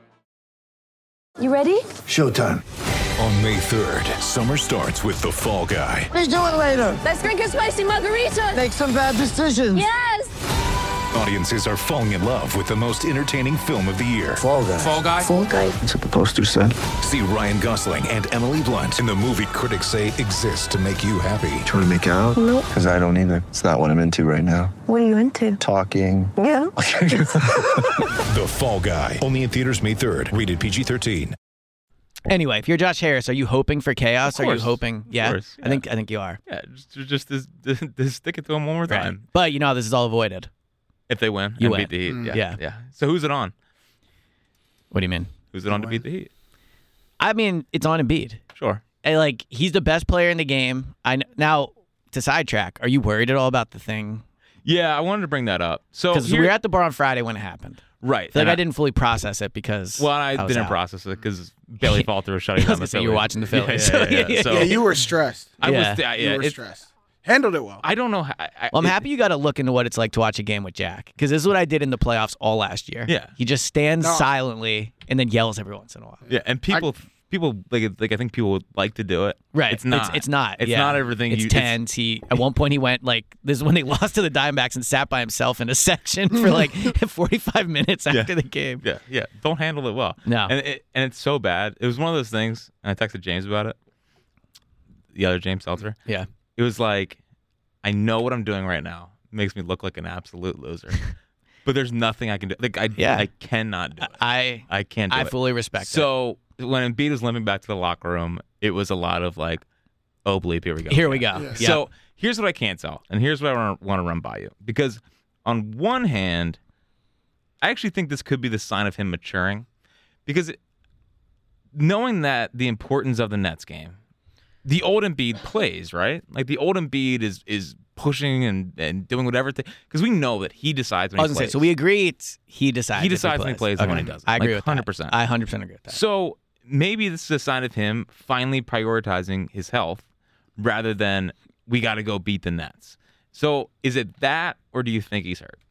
Speaker 8: You ready?
Speaker 9: Showtime.
Speaker 3: On May third, summer starts with The Fall Guy.
Speaker 9: Let's do it later.
Speaker 8: Let's drink a spicy margarita.
Speaker 9: Make some bad decisions.
Speaker 8: Yes.
Speaker 3: Audiences are falling in love with the most entertaining film of the year.
Speaker 9: Fall guy.
Speaker 3: Fall Guy?
Speaker 8: Fall guy.
Speaker 9: That's what the poster said.
Speaker 3: See Ryan Gosling and Emily Blunt in the movie critics say exists to make you happy.
Speaker 9: Trying to make it out?
Speaker 8: Nope.
Speaker 9: Because I don't either. It's not what I'm into right now.
Speaker 8: What are you into?
Speaker 9: Talking.
Speaker 8: Yeah.
Speaker 3: The Fall Guy. Only in theaters May third. Rated P G thirteen.
Speaker 5: anyway, if you're Josh Harris, are you hoping for chaos?
Speaker 4: Of
Speaker 5: Are you
Speaker 4: course.
Speaker 5: hoping? Yeah,
Speaker 4: course,
Speaker 5: I think I think you are.
Speaker 4: Yeah, just just this, this, this stick it to him one more
Speaker 5: Right.
Speaker 4: time.
Speaker 5: But you know how this is all avoided.
Speaker 4: If they win
Speaker 5: You
Speaker 4: and
Speaker 5: win.
Speaker 4: beat the Heat.
Speaker 6: Mm.
Speaker 4: Yeah,
Speaker 5: Yeah.
Speaker 4: yeah. So who's it on?
Speaker 5: What do you mean?
Speaker 4: Who's it on to beat the Heat?
Speaker 5: I mean, it's on Embiid.
Speaker 4: Sure.
Speaker 5: And, like he's the best player in the game. I kn- now to sidetrack. Are you worried at all about the thing?
Speaker 4: Yeah, I wanted to bring that up. So
Speaker 5: Because
Speaker 4: here-
Speaker 5: we were at the bar on Friday when it happened.
Speaker 4: right.
Speaker 5: I feel like
Speaker 4: and
Speaker 5: I, didn't fully process it because
Speaker 4: Well, I,
Speaker 5: I was
Speaker 4: didn't
Speaker 5: out.
Speaker 4: process it because Bailey Falter was shutting
Speaker 5: I was
Speaker 4: down the
Speaker 5: gonna say,
Speaker 4: Phillies.
Speaker 5: you were watching the Phillies.
Speaker 4: Yeah, yeah, yeah. So
Speaker 6: Yeah, you were stressed.
Speaker 4: I
Speaker 5: Yeah.
Speaker 4: was. Yeah,
Speaker 6: You
Speaker 4: yeah,
Speaker 6: were
Speaker 4: it-
Speaker 6: stressed. Handled it well.
Speaker 4: I don't know. How, I, I-
Speaker 5: Well, I'm
Speaker 4: it-
Speaker 5: happy you got to look into what it's like to watch a game with Jack because this is what I did in the playoffs all last year.
Speaker 4: Yeah.
Speaker 5: he just stands
Speaker 6: No.
Speaker 5: silently and then yells every once in a while.
Speaker 4: Yeah, and people, people like, like I think people would like to do it.
Speaker 5: Right.
Speaker 4: It's not.
Speaker 5: It's, it's not.
Speaker 4: It's
Speaker 5: yeah.
Speaker 4: not everything.
Speaker 5: It's
Speaker 4: you,
Speaker 5: tense. He at one point he went like this is when they lost to the Diamondbacks and sat by himself in a section for like forty-five minutes after
Speaker 4: Yeah.
Speaker 5: the game.
Speaker 4: Yeah, yeah. Don't handle it well.
Speaker 5: No.
Speaker 4: and it, and it's so bad. It was one of those things. And I texted James about it. The other James Seltzer.
Speaker 5: Yeah.
Speaker 4: It was like, I know what I'm doing right now makes me look like an absolute loser, but there's nothing I can do. Like I,
Speaker 5: Yeah.
Speaker 4: I cannot do it.
Speaker 5: I
Speaker 4: I can't. Do
Speaker 5: I
Speaker 4: it.
Speaker 5: fully respect it.
Speaker 4: So when Embiid was limping back to the locker room, it was a lot of like, oh bleep, here we go.
Speaker 5: Here we go.
Speaker 6: Yeah.
Speaker 5: Yeah.
Speaker 4: So here's what I can't tell, and here's what I want to run by you. Because on one hand, I actually think this could be the sign of him maturing, because it, knowing that the importance of the Nets game, the old Embiid plays, right? Like the old Embiid is is pushing and, and doing whatever thing, because we know that he decides when
Speaker 5: I was
Speaker 4: he
Speaker 5: gonna
Speaker 4: plays.
Speaker 5: say, so we agree it's, he decides.
Speaker 4: He
Speaker 5: if
Speaker 4: decides when he plays and when he doesn't.
Speaker 5: I agree
Speaker 4: Like,
Speaker 5: with
Speaker 4: one hundred
Speaker 5: that.
Speaker 4: percent.
Speaker 5: I one hundred percent agree with that.
Speaker 4: So maybe this is a sign of him finally prioritizing his health rather than we got to go beat the Nets. So is it that, or do you think he's hurt?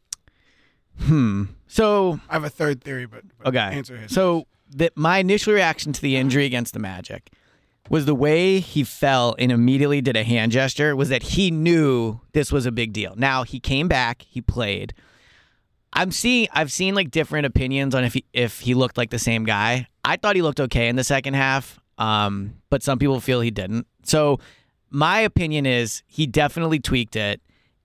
Speaker 5: Hmm. So
Speaker 6: I have a third theory, but, but
Speaker 5: okay.
Speaker 6: answer his.
Speaker 5: So the, my initial reaction to the injury against the Magic was the way he fell and immediately did a hand gesture was that he knew this was a big deal. Now he came back, he played. I'm seeing I've seen like different opinions on if he if he looked like the same guy. I thought he looked okay in the second half, um, but some people feel he didn't. So my opinion is he definitely tweaked it,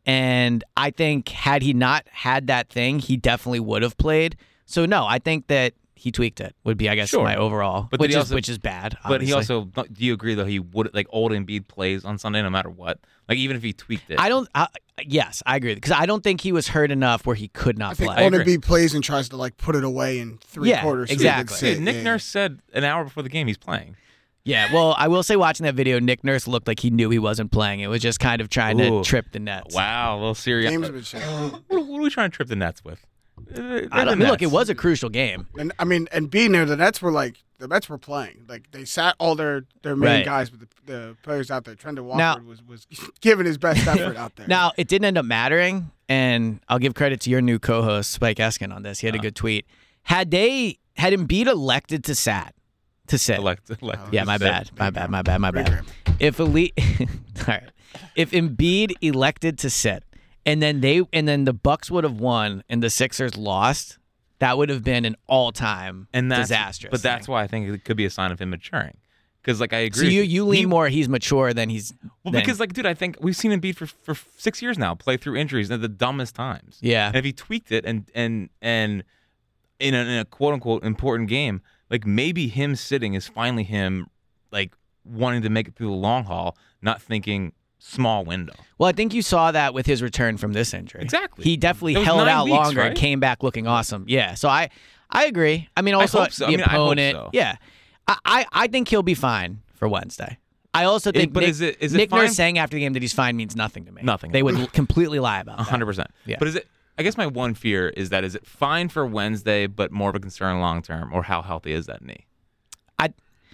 Speaker 5: and I think had he not had that thing, he definitely would have played. So no, I think that he tweaked it would be I guess
Speaker 4: Sure.
Speaker 5: my overall,
Speaker 4: But
Speaker 5: which
Speaker 4: did he
Speaker 5: is
Speaker 4: also-
Speaker 5: which is bad.
Speaker 4: But he
Speaker 5: obviously.
Speaker 4: also, do you agree though he would like old Embiid plays on Sunday no matter what? Like even if he tweaked it,
Speaker 5: I don't. I, yes, I agree because I don't think he was hurt enough where he could not
Speaker 6: I think
Speaker 5: play.
Speaker 6: Oden
Speaker 4: agree.
Speaker 6: B plays and tries to like put it away in three
Speaker 5: Yeah,
Speaker 6: quarters. so he
Speaker 5: exactly.
Speaker 6: could sit.
Speaker 4: Dude, Nick
Speaker 6: Yeah.
Speaker 4: Nurse said an hour before the game he's playing.
Speaker 5: Yeah, well, I will say watching that video, Nick Nurse looked like he knew he wasn't playing. It was just kind of trying
Speaker 4: Ooh.
Speaker 5: to trip the Nets.
Speaker 4: Wow, a little serious.
Speaker 6: Gamesmanship.
Speaker 4: What, what are we trying to trip the Nets with? Uh, they're
Speaker 5: I,
Speaker 4: the
Speaker 5: don't, I mean, look,
Speaker 4: Nets.
Speaker 5: it was a crucial game.
Speaker 6: And I mean, and being there, the Nets were like the Nets were playing. Like they sat all their, their main
Speaker 5: Right.
Speaker 6: guys, but the, the players out there. Trendon Watford
Speaker 5: Now-
Speaker 6: was was giving his best effort out there.
Speaker 5: Now, it didn't end up mattering, and I'll give credit to your new co-host, Spike Eskin, on this. He had a good tweet. Had they had Embiid elected to sat to sit,
Speaker 4: Elect, elect,
Speaker 5: yeah, my bad, my bad, my bad, my
Speaker 6: Big
Speaker 5: bad.
Speaker 6: grammar.
Speaker 5: If elite, all right, if Embiid elected to sit, and then they and then the Bucks would have won, and the Sixers lost, that would have been an all-time
Speaker 4: and that's,
Speaker 5: disastrous.
Speaker 4: But that's
Speaker 5: thing.
Speaker 4: why I think it could be a sign of him maturing. Because like I agree.
Speaker 5: So you
Speaker 4: with
Speaker 5: you lean
Speaker 4: He-
Speaker 5: more he's mature than he's
Speaker 4: Well,
Speaker 5: than-
Speaker 4: because like, dude, I think we've seen Embiid for for six years now play through injuries at the dumbest times.
Speaker 5: Yeah.
Speaker 4: And if he tweaked it and and and in a, in a quote unquote important game, like maybe him sitting is finally him like wanting to make it through the long haul, not thinking small window.
Speaker 5: Well, I think you saw that with his return from this injury.
Speaker 4: Exactly.
Speaker 5: He definitely
Speaker 4: It was
Speaker 5: held
Speaker 4: nine
Speaker 5: out
Speaker 4: weeks,
Speaker 5: longer
Speaker 4: right?
Speaker 5: and came back looking awesome. Yeah. So I I agree. I mean, also
Speaker 4: hope so.
Speaker 5: the
Speaker 4: I mean, I hope
Speaker 5: opponent.
Speaker 4: so.
Speaker 5: Yeah. I, I I think he'll be fine for Wednesday. I also think
Speaker 4: but
Speaker 5: Nick,
Speaker 4: is it- is it
Speaker 5: Nick
Speaker 4: fine?
Speaker 5: Nurse saying after the game that he's fine means nothing to me.
Speaker 4: Nothing.
Speaker 5: They would completely lie about
Speaker 4: A
Speaker 5: that.
Speaker 4: hundred percent.
Speaker 5: Yeah.
Speaker 4: But is it? I guess my one fear is that is it fine for Wednesday, but more of a concern long term, or how healthy is that knee?
Speaker 5: I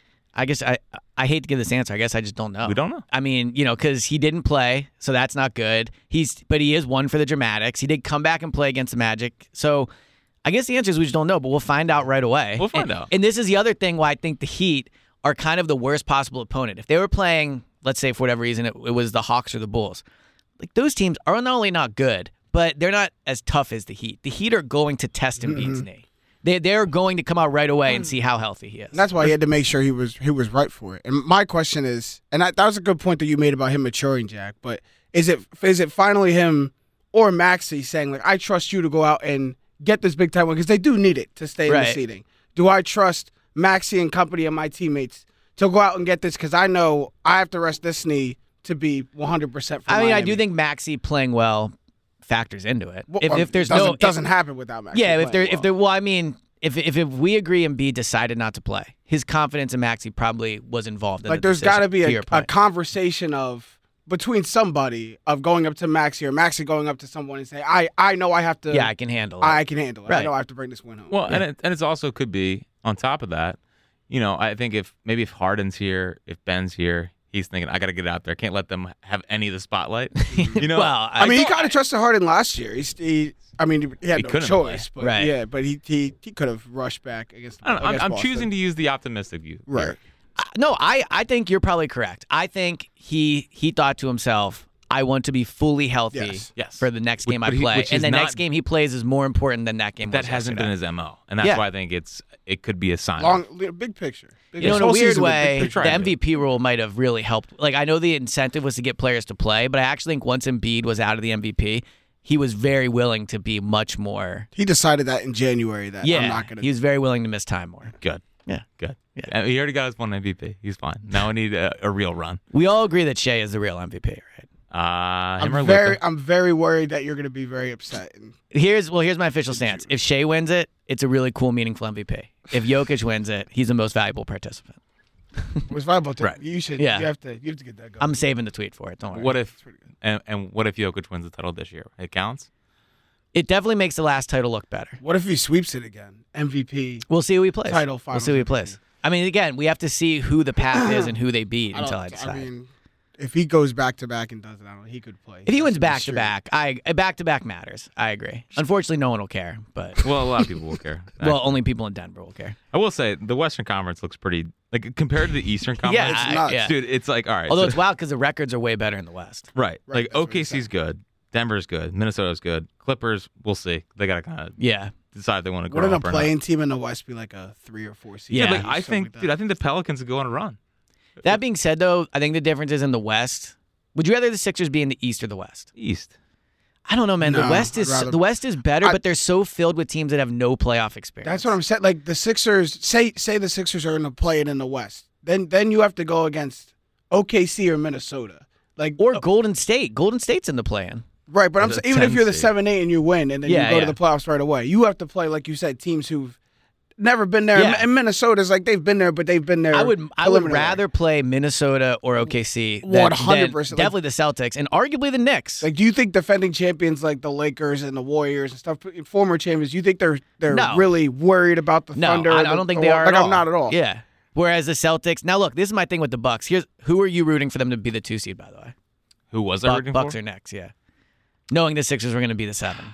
Speaker 5: I guess I I hate to give this answer. I guess I just don't know.
Speaker 4: We don't know.
Speaker 5: I mean, you know, because he didn't play, so that's not good. He's but he is one for the dramatics. He did come back and play against the Magic. So I guess the answer is we just don't know, but we'll find out right away.
Speaker 4: We'll find
Speaker 5: And-
Speaker 4: out.
Speaker 5: And this is the other thing why I think the Heat are kind of the worst possible opponent. If they were playing, let's say for whatever reason, it, it was the Hawks or the Bulls, like those teams are not only not good, but they're not as tough as the Heat. The Heat are going to test Embiid's knee. They they're going to come out right away and see how healthy he is.
Speaker 6: And that's why he had to make sure he was he was right for it. And my question is, and I, that was a good point that you made about him maturing, Jack. But is it is it finally him or Maxey saying like, I trust you to go out and get this big time win because they do need it to stay in
Speaker 5: Right.
Speaker 6: the seeding? Do I trust Maxey and company and my teammates to go out and get this because I know I have to rest this knee to be one hundred percent for
Speaker 5: I mean, I
Speaker 6: Miami?
Speaker 5: do think Maxey playing well factors into it.
Speaker 6: Well,
Speaker 5: if,
Speaker 6: um,
Speaker 5: if there's
Speaker 6: doesn't,
Speaker 5: no,
Speaker 6: doesn't
Speaker 5: if,
Speaker 6: happen without Maxey.
Speaker 5: yeah, if there,
Speaker 6: playing
Speaker 5: if there,
Speaker 6: well.
Speaker 5: well, I mean, if if if we agree Embiid decided not to play, his confidence in Maxey probably was involved. In
Speaker 6: like
Speaker 5: the
Speaker 6: there's
Speaker 5: got
Speaker 6: got to be a,
Speaker 5: your
Speaker 6: a
Speaker 5: point.
Speaker 6: conversation of between somebody of going up to Maxey or Maxey going up to someone and saying, I I know I have to.
Speaker 5: yeah, I can handle it.
Speaker 6: I can handle it. I
Speaker 5: Right.
Speaker 6: know I have to bring this win home.
Speaker 4: Well, and it, and it's also could be on top of that. You know, I think if maybe if Harden's here, if Ben's here, he's thinking I got to get out there. Can't let them have any of the spotlight. You know,
Speaker 5: well,
Speaker 6: I mean, he
Speaker 4: thought-
Speaker 6: kind of trusted Harden last year. He's, he, I mean, he had
Speaker 4: He
Speaker 6: no
Speaker 4: couldn't
Speaker 6: choice,
Speaker 4: play.
Speaker 6: but
Speaker 5: Right.
Speaker 6: yeah, but he he, he could have rushed back against.
Speaker 4: I don't know, I'm,
Speaker 6: against
Speaker 4: I'm
Speaker 6: Boston.
Speaker 4: choosing to use the optimistic view.
Speaker 6: right.
Speaker 4: here.
Speaker 5: Uh, no, I I think you're probably correct. I think he he thought to himself, I want to be fully healthy
Speaker 6: Yes.
Speaker 4: Yes.
Speaker 5: for the next
Speaker 4: Which-
Speaker 5: game
Speaker 4: but
Speaker 5: I
Speaker 4: he-
Speaker 5: play,
Speaker 4: which is
Speaker 5: and the
Speaker 4: not-
Speaker 5: next game he plays is more important than that game.
Speaker 4: That
Speaker 5: was
Speaker 4: hasn't been
Speaker 5: yesterday.
Speaker 4: his M O, and that's
Speaker 5: Yeah.
Speaker 4: why I think it's it could be a sign.
Speaker 6: Long, big picture. Big
Speaker 5: You know, in a
Speaker 6: whole
Speaker 5: weird
Speaker 6: season with big
Speaker 5: way,
Speaker 6: picture.
Speaker 5: the M V P rule might have really helped. Like, I know the incentive was to get players to play, but I actually think once Embiid was out of the M V P, he was very willing to be much more.
Speaker 6: He decided that in January that
Speaker 5: Yeah,
Speaker 6: I'm not going
Speaker 5: he
Speaker 6: to.
Speaker 5: was very willing to miss time more.
Speaker 4: Good.
Speaker 5: Yeah.
Speaker 4: Good.
Speaker 5: Yeah.
Speaker 4: And he already got his one M V P. He's fine. Now we need a, a real run.
Speaker 5: We all agree that Shea is the real M V P, right?
Speaker 4: Uh, him or
Speaker 6: I'm very,
Speaker 4: Luka.
Speaker 6: I'm very worried that you're going to be very upset. And
Speaker 5: Here's well, here's my official stance. If Shea wins it, it's a really cool, meaningful M V P. If Jokic wins it, he's the most valuable participant.
Speaker 6: it was viable to
Speaker 4: Right.
Speaker 6: You should.
Speaker 5: Yeah.
Speaker 6: You have to. You have to get that going.
Speaker 5: I'm saving the tweet for it. Don't worry.
Speaker 4: What if and, and what if Jokic wins the title this year? It counts.
Speaker 5: It definitely makes the last title look better.
Speaker 6: What if he sweeps it again? M V P.
Speaker 5: We'll see who he plays.
Speaker 6: Title,
Speaker 5: We'll see who he
Speaker 6: finals
Speaker 5: plays. I mean, again, we have to see who the path is and who they beat
Speaker 6: I
Speaker 5: until
Speaker 6: don't-
Speaker 5: I decide.
Speaker 6: I mean, if he goes back to back and does it, I don't know. He could play.
Speaker 5: if he wins
Speaker 6: That's
Speaker 5: back to
Speaker 6: true.
Speaker 5: back, I back to back matters. I agree. Unfortunately, no one will care, but
Speaker 4: Well, a lot of people will care.
Speaker 5: well, only people in Denver will care.
Speaker 4: I will say the Western Conference looks pretty like compared to the Eastern Conference.
Speaker 5: Yeah,
Speaker 6: It's nuts.
Speaker 5: yeah.
Speaker 4: dude, it's like all right.
Speaker 5: Although
Speaker 4: so-
Speaker 5: it's wild because the records are way better in the West.
Speaker 4: right,
Speaker 6: Right,
Speaker 4: like
Speaker 6: that's what
Speaker 4: O K
Speaker 6: he's
Speaker 4: C's good. Denver's good. Minnesota's good. Clippers, we'll see. They got to kind of
Speaker 5: Yeah.
Speaker 4: decide if they want to grow
Speaker 6: Wouldn't
Speaker 4: up
Speaker 6: a
Speaker 4: or
Speaker 6: playing
Speaker 4: not.
Speaker 6: team in the West be like a three or four seed?
Speaker 5: Yeah,
Speaker 4: Like, I
Speaker 6: Something
Speaker 4: think,
Speaker 6: like that.
Speaker 4: dude, I think the Pelicans could go on a run.
Speaker 5: That being said, though, I think the difference is in the West. Would you rather the Sixers be in the East or the West?
Speaker 4: East.
Speaker 5: I don't know, man.
Speaker 6: No,
Speaker 5: the West is
Speaker 6: I'd rather-
Speaker 5: the West is better,
Speaker 6: I-
Speaker 5: but they're so filled with teams that have no playoff experience.
Speaker 6: That's what I'm saying. Like the Sixers, say say the Sixers are going to play it in the West, then then you have to go against O K C or Minnesota, like
Speaker 5: Or Golden State. Golden State's in the plan.
Speaker 6: right. But I'm
Speaker 4: the
Speaker 6: saying even if
Speaker 4: ten
Speaker 6: you're the
Speaker 4: seed.
Speaker 6: seven eight and you win, and then
Speaker 5: Yeah,
Speaker 6: you go
Speaker 5: yeah.
Speaker 6: to the playoffs right away, you have to play like you said, teams who've never been there.
Speaker 5: Yeah.
Speaker 6: And Minnesota's like they've been there, but they've been there.
Speaker 5: I would I would
Speaker 6: preliminary.
Speaker 5: rather play Minnesota or O K C than,
Speaker 6: one hundred percent.
Speaker 5: than definitely the Celtics and arguably the Knicks.
Speaker 6: Like, do you think defending champions like the Lakers and the Warriors and stuff, former champions, do you think they're they're
Speaker 5: No.
Speaker 6: really worried about the
Speaker 5: no,
Speaker 6: Thunder?
Speaker 5: I,
Speaker 6: or
Speaker 5: I
Speaker 6: the-
Speaker 5: don't think
Speaker 6: or-
Speaker 5: they are
Speaker 6: Like
Speaker 5: at all.
Speaker 6: I'm not at all.
Speaker 5: Yeah. Whereas the Celtics. Now look, this is my thing with the Bucks. Here's who are you rooting for them to be the two seed, by the way?
Speaker 4: Who was I
Speaker 5: Buck,
Speaker 4: rooting
Speaker 5: Bucks
Speaker 4: for?
Speaker 5: or Knicks, yeah. Knowing the Sixers were going to be the seven.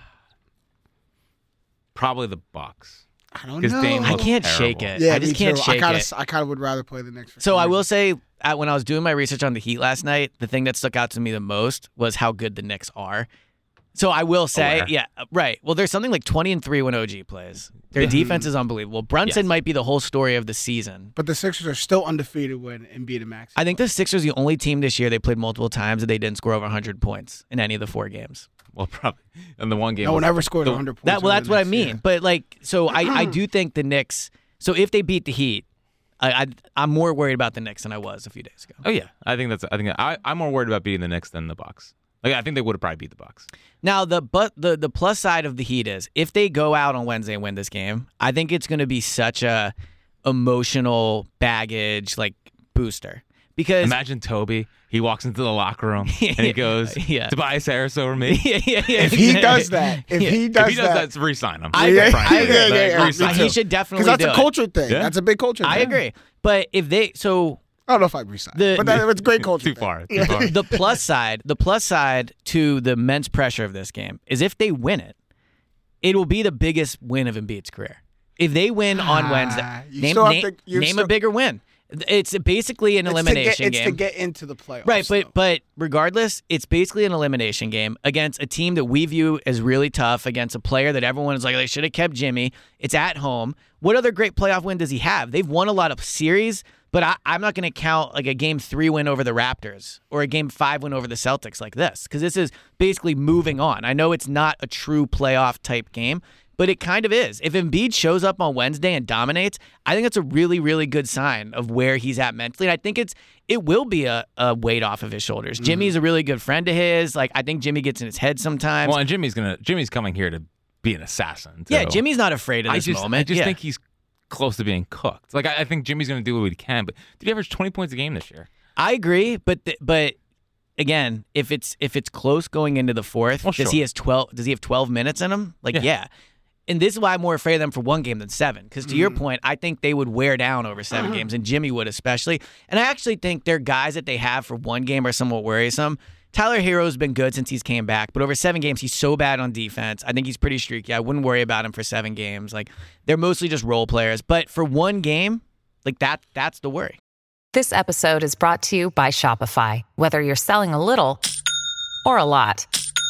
Speaker 4: Probably the Bucks.
Speaker 6: I don't
Speaker 4: Because
Speaker 6: know.
Speaker 4: Dame
Speaker 5: I
Speaker 4: looked
Speaker 5: can't
Speaker 4: terrible.
Speaker 5: shake it.
Speaker 6: Yeah,
Speaker 5: I just
Speaker 6: me
Speaker 5: can't
Speaker 6: too.
Speaker 5: shake
Speaker 6: I kinda,
Speaker 5: it.
Speaker 6: I kind of would rather play the Knicks. For
Speaker 5: So
Speaker 6: some
Speaker 5: I will
Speaker 6: reason.
Speaker 5: say, at, when I was doing my research on the Heat last night, the thing that stuck out to me the most was how good the Knicks are. So I will say,
Speaker 4: Aware.
Speaker 5: yeah, right. Well, there's something like twenty and three when O G plays. Their defense is unbelievable. Brunson
Speaker 4: Yes.
Speaker 5: might be the whole story of the season.
Speaker 6: But the Sixers are still undefeated when Embiid and Max.
Speaker 5: I think the Sixers are the only team this year they played multiple times and they didn't score over one hundred points in any of the four games.
Speaker 4: Well, probably. And the one game.
Speaker 6: no one
Speaker 4: was-
Speaker 6: ever scored
Speaker 4: the-
Speaker 6: one hundred points.
Speaker 5: That well,
Speaker 6: over
Speaker 5: that's
Speaker 6: the
Speaker 5: what I
Speaker 6: Knicks,
Speaker 5: mean.
Speaker 6: yeah.
Speaker 5: But like, so I, I do think the Knicks. So if they beat the Heat, I, I I'm more worried about the Knicks than I was a few days ago.
Speaker 4: Oh yeah, I think that's. I think I, I'm more worried about beating the Knicks than the Bucks. Like I think they would have probably beat the Bucks.
Speaker 5: Now the but the the plus side of the Heat is if they go out on Wednesday and win this game, I think it's going to be such a emotional baggage like booster because
Speaker 4: Imagine Toby. He walks into the locker room and he goes,
Speaker 5: Yeah.
Speaker 4: "Tobias Harris over me."
Speaker 5: yeah, yeah, yeah.
Speaker 6: If he does that, if
Speaker 5: Yeah.
Speaker 6: he does,
Speaker 4: if he does
Speaker 6: that,
Speaker 4: that, re-sign him.
Speaker 5: I
Speaker 6: Yeah,
Speaker 5: agree.
Speaker 4: Frankly,
Speaker 5: I agree.
Speaker 6: yeah,
Speaker 4: like,
Speaker 6: yeah, yeah.
Speaker 4: re-sign
Speaker 6: Me
Speaker 5: he
Speaker 6: too.
Speaker 5: should definitely
Speaker 6: because that's
Speaker 5: do
Speaker 6: a
Speaker 5: it.
Speaker 6: culture thing.
Speaker 4: Yeah.
Speaker 6: That's a big culture thing.
Speaker 5: I agree, but if they so
Speaker 6: I don't know if I'd resign,
Speaker 5: The-
Speaker 6: but that, it's great culture.
Speaker 4: Too
Speaker 6: thing.
Speaker 4: far. Too
Speaker 6: Yeah.
Speaker 4: far.
Speaker 5: the plus side, the plus side to the immense pressure of this game is if they win it, it will be the biggest win of Embiid's career. If they win on
Speaker 6: Ah,
Speaker 5: Wednesday,
Speaker 6: you
Speaker 5: name,
Speaker 6: still have
Speaker 5: name,
Speaker 6: to- you
Speaker 5: name
Speaker 6: still-
Speaker 5: a bigger win. It's basically an
Speaker 6: It's to
Speaker 5: elimination
Speaker 6: get, it's
Speaker 5: game.
Speaker 6: to get into the playoffs.
Speaker 5: Right, but
Speaker 6: though.
Speaker 5: but regardless, it's basically an elimination game against a team that we view as really tough, against a player that everyone is like, they should have kept Jimmy. It's at home. What other great playoff win does he have? They've won a lot of series, but I, I'm not going to count like a game three win over the Raptors or a game five win over the Celtics like this, because this is basically moving on. I know it's not a true playoff type game, but it kind of is. If Embiid shows up on Wednesday and dominates, I think that's a really, really good sign of where he's at mentally. And I think it's it will be a, a weight off of his shoulders.
Speaker 6: Mm-hmm.
Speaker 5: Jimmy's a really good friend of his. Like I think Jimmy gets in his head sometimes.
Speaker 4: Well, and Jimmy's gonna. Jimmy's coming here to be an assassin.
Speaker 5: yeah,
Speaker 4: too.
Speaker 5: Jimmy's not afraid of
Speaker 4: I
Speaker 5: this
Speaker 4: just,
Speaker 5: moment.
Speaker 4: I just
Speaker 5: yeah.
Speaker 4: think he's close to being cooked. Like I, I think Jimmy's gonna do what he can. But did he average twenty points a game this year?
Speaker 5: I agree, but th- but again, if it's if it's close going into the fourth,
Speaker 4: Well,
Speaker 5: does
Speaker 4: sure.
Speaker 5: he has twelve? Does he have twelve minutes in him? Like
Speaker 4: Yeah.
Speaker 5: yeah. And this is why I'm more afraid of them for one game than seven. Because to
Speaker 6: Mm-hmm.
Speaker 5: your point, I think they would wear down over 7
Speaker 6: Uh-huh.
Speaker 5: games, and Jimmy would especially. And I actually think their guys that they have for one game are somewhat worrisome. Tyler Hero's been good since he's came back, but over seven games, he's so bad on defense. I think he's pretty streaky. I wouldn't worry about him for seven games. Like they're mostly just role players. But for one game, like that, that's the worry.
Speaker 10: This episode is brought to you by Shopify. Whether you're selling a little or a lot,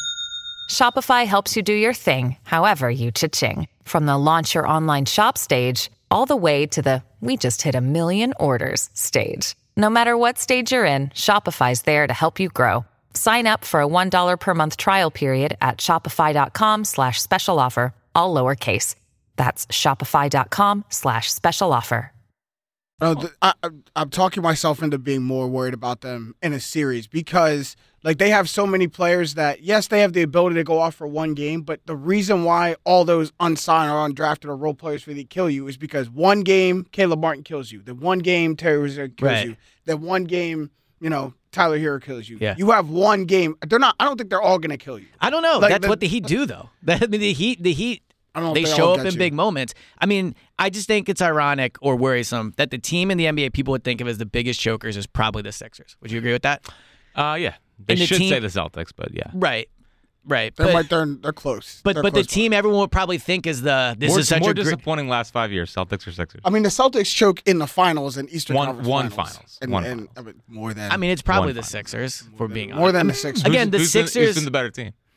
Speaker 10: Shopify helps you do your thing, however you cha-ching. From the launch your online shop stage, all the way to the we just hit a million orders stage. No matter what stage you're in, Shopify's there to help you grow. Sign up for a one dollar per month trial period at shopify.com slash special offer, all lowercase. That's shopify.com slash special offer.
Speaker 6: No, th- I, I- I'm talking myself into being more worried about them in a series because, like, they have so many players that, yes, they have the ability to go off for one game, but the reason why all those unsigned or undrafted or role players really kill you is because one game, Caleb Martin kills you. Then one game, Terry Rozier kills
Speaker 5: Right.
Speaker 6: you. Then one game, you know, Tyler Hero kills you.
Speaker 5: Yeah.
Speaker 6: You have one game. They're not. I don't think they're all going to kill you.
Speaker 5: I don't know.
Speaker 6: Like,
Speaker 5: That's
Speaker 6: the-
Speaker 5: what the Heat do, though. I mean, the Heat, the Heat,
Speaker 6: I don't know
Speaker 5: they
Speaker 6: if they
Speaker 5: show
Speaker 6: all
Speaker 5: up
Speaker 6: get
Speaker 5: in
Speaker 6: you.
Speaker 5: big moments. I mean, I just think it's ironic or worrisome that the team in the N B A people would think of as the biggest chokers is probably the Sixers. Would you agree with that?
Speaker 4: Uh, yeah. They
Speaker 5: And the
Speaker 4: should
Speaker 5: team-
Speaker 4: say the Celtics, but yeah.
Speaker 5: Right, right.
Speaker 6: They're
Speaker 5: but
Speaker 6: right there. They're close.
Speaker 5: but,
Speaker 6: They're
Speaker 5: but the
Speaker 6: close
Speaker 5: team everyone would probably think is the this
Speaker 4: more
Speaker 5: is such
Speaker 4: more
Speaker 5: a great.
Speaker 4: disappointing last five years, Celtics or Sixers.
Speaker 6: I mean, the Celtics choke in the finals and Eastern
Speaker 4: One-
Speaker 6: Conference
Speaker 4: one
Speaker 6: finals.
Speaker 4: finals.
Speaker 6: And,
Speaker 4: One
Speaker 6: and,
Speaker 4: finals.
Speaker 6: I mean, more than.
Speaker 5: I mean, it's probably
Speaker 4: One
Speaker 5: the
Speaker 4: final.
Speaker 5: Sixers. For being honest.
Speaker 6: more than the Sixers.
Speaker 5: Again, the
Speaker 4: who's been-
Speaker 5: Sixers-
Speaker 4: Who's been the better team?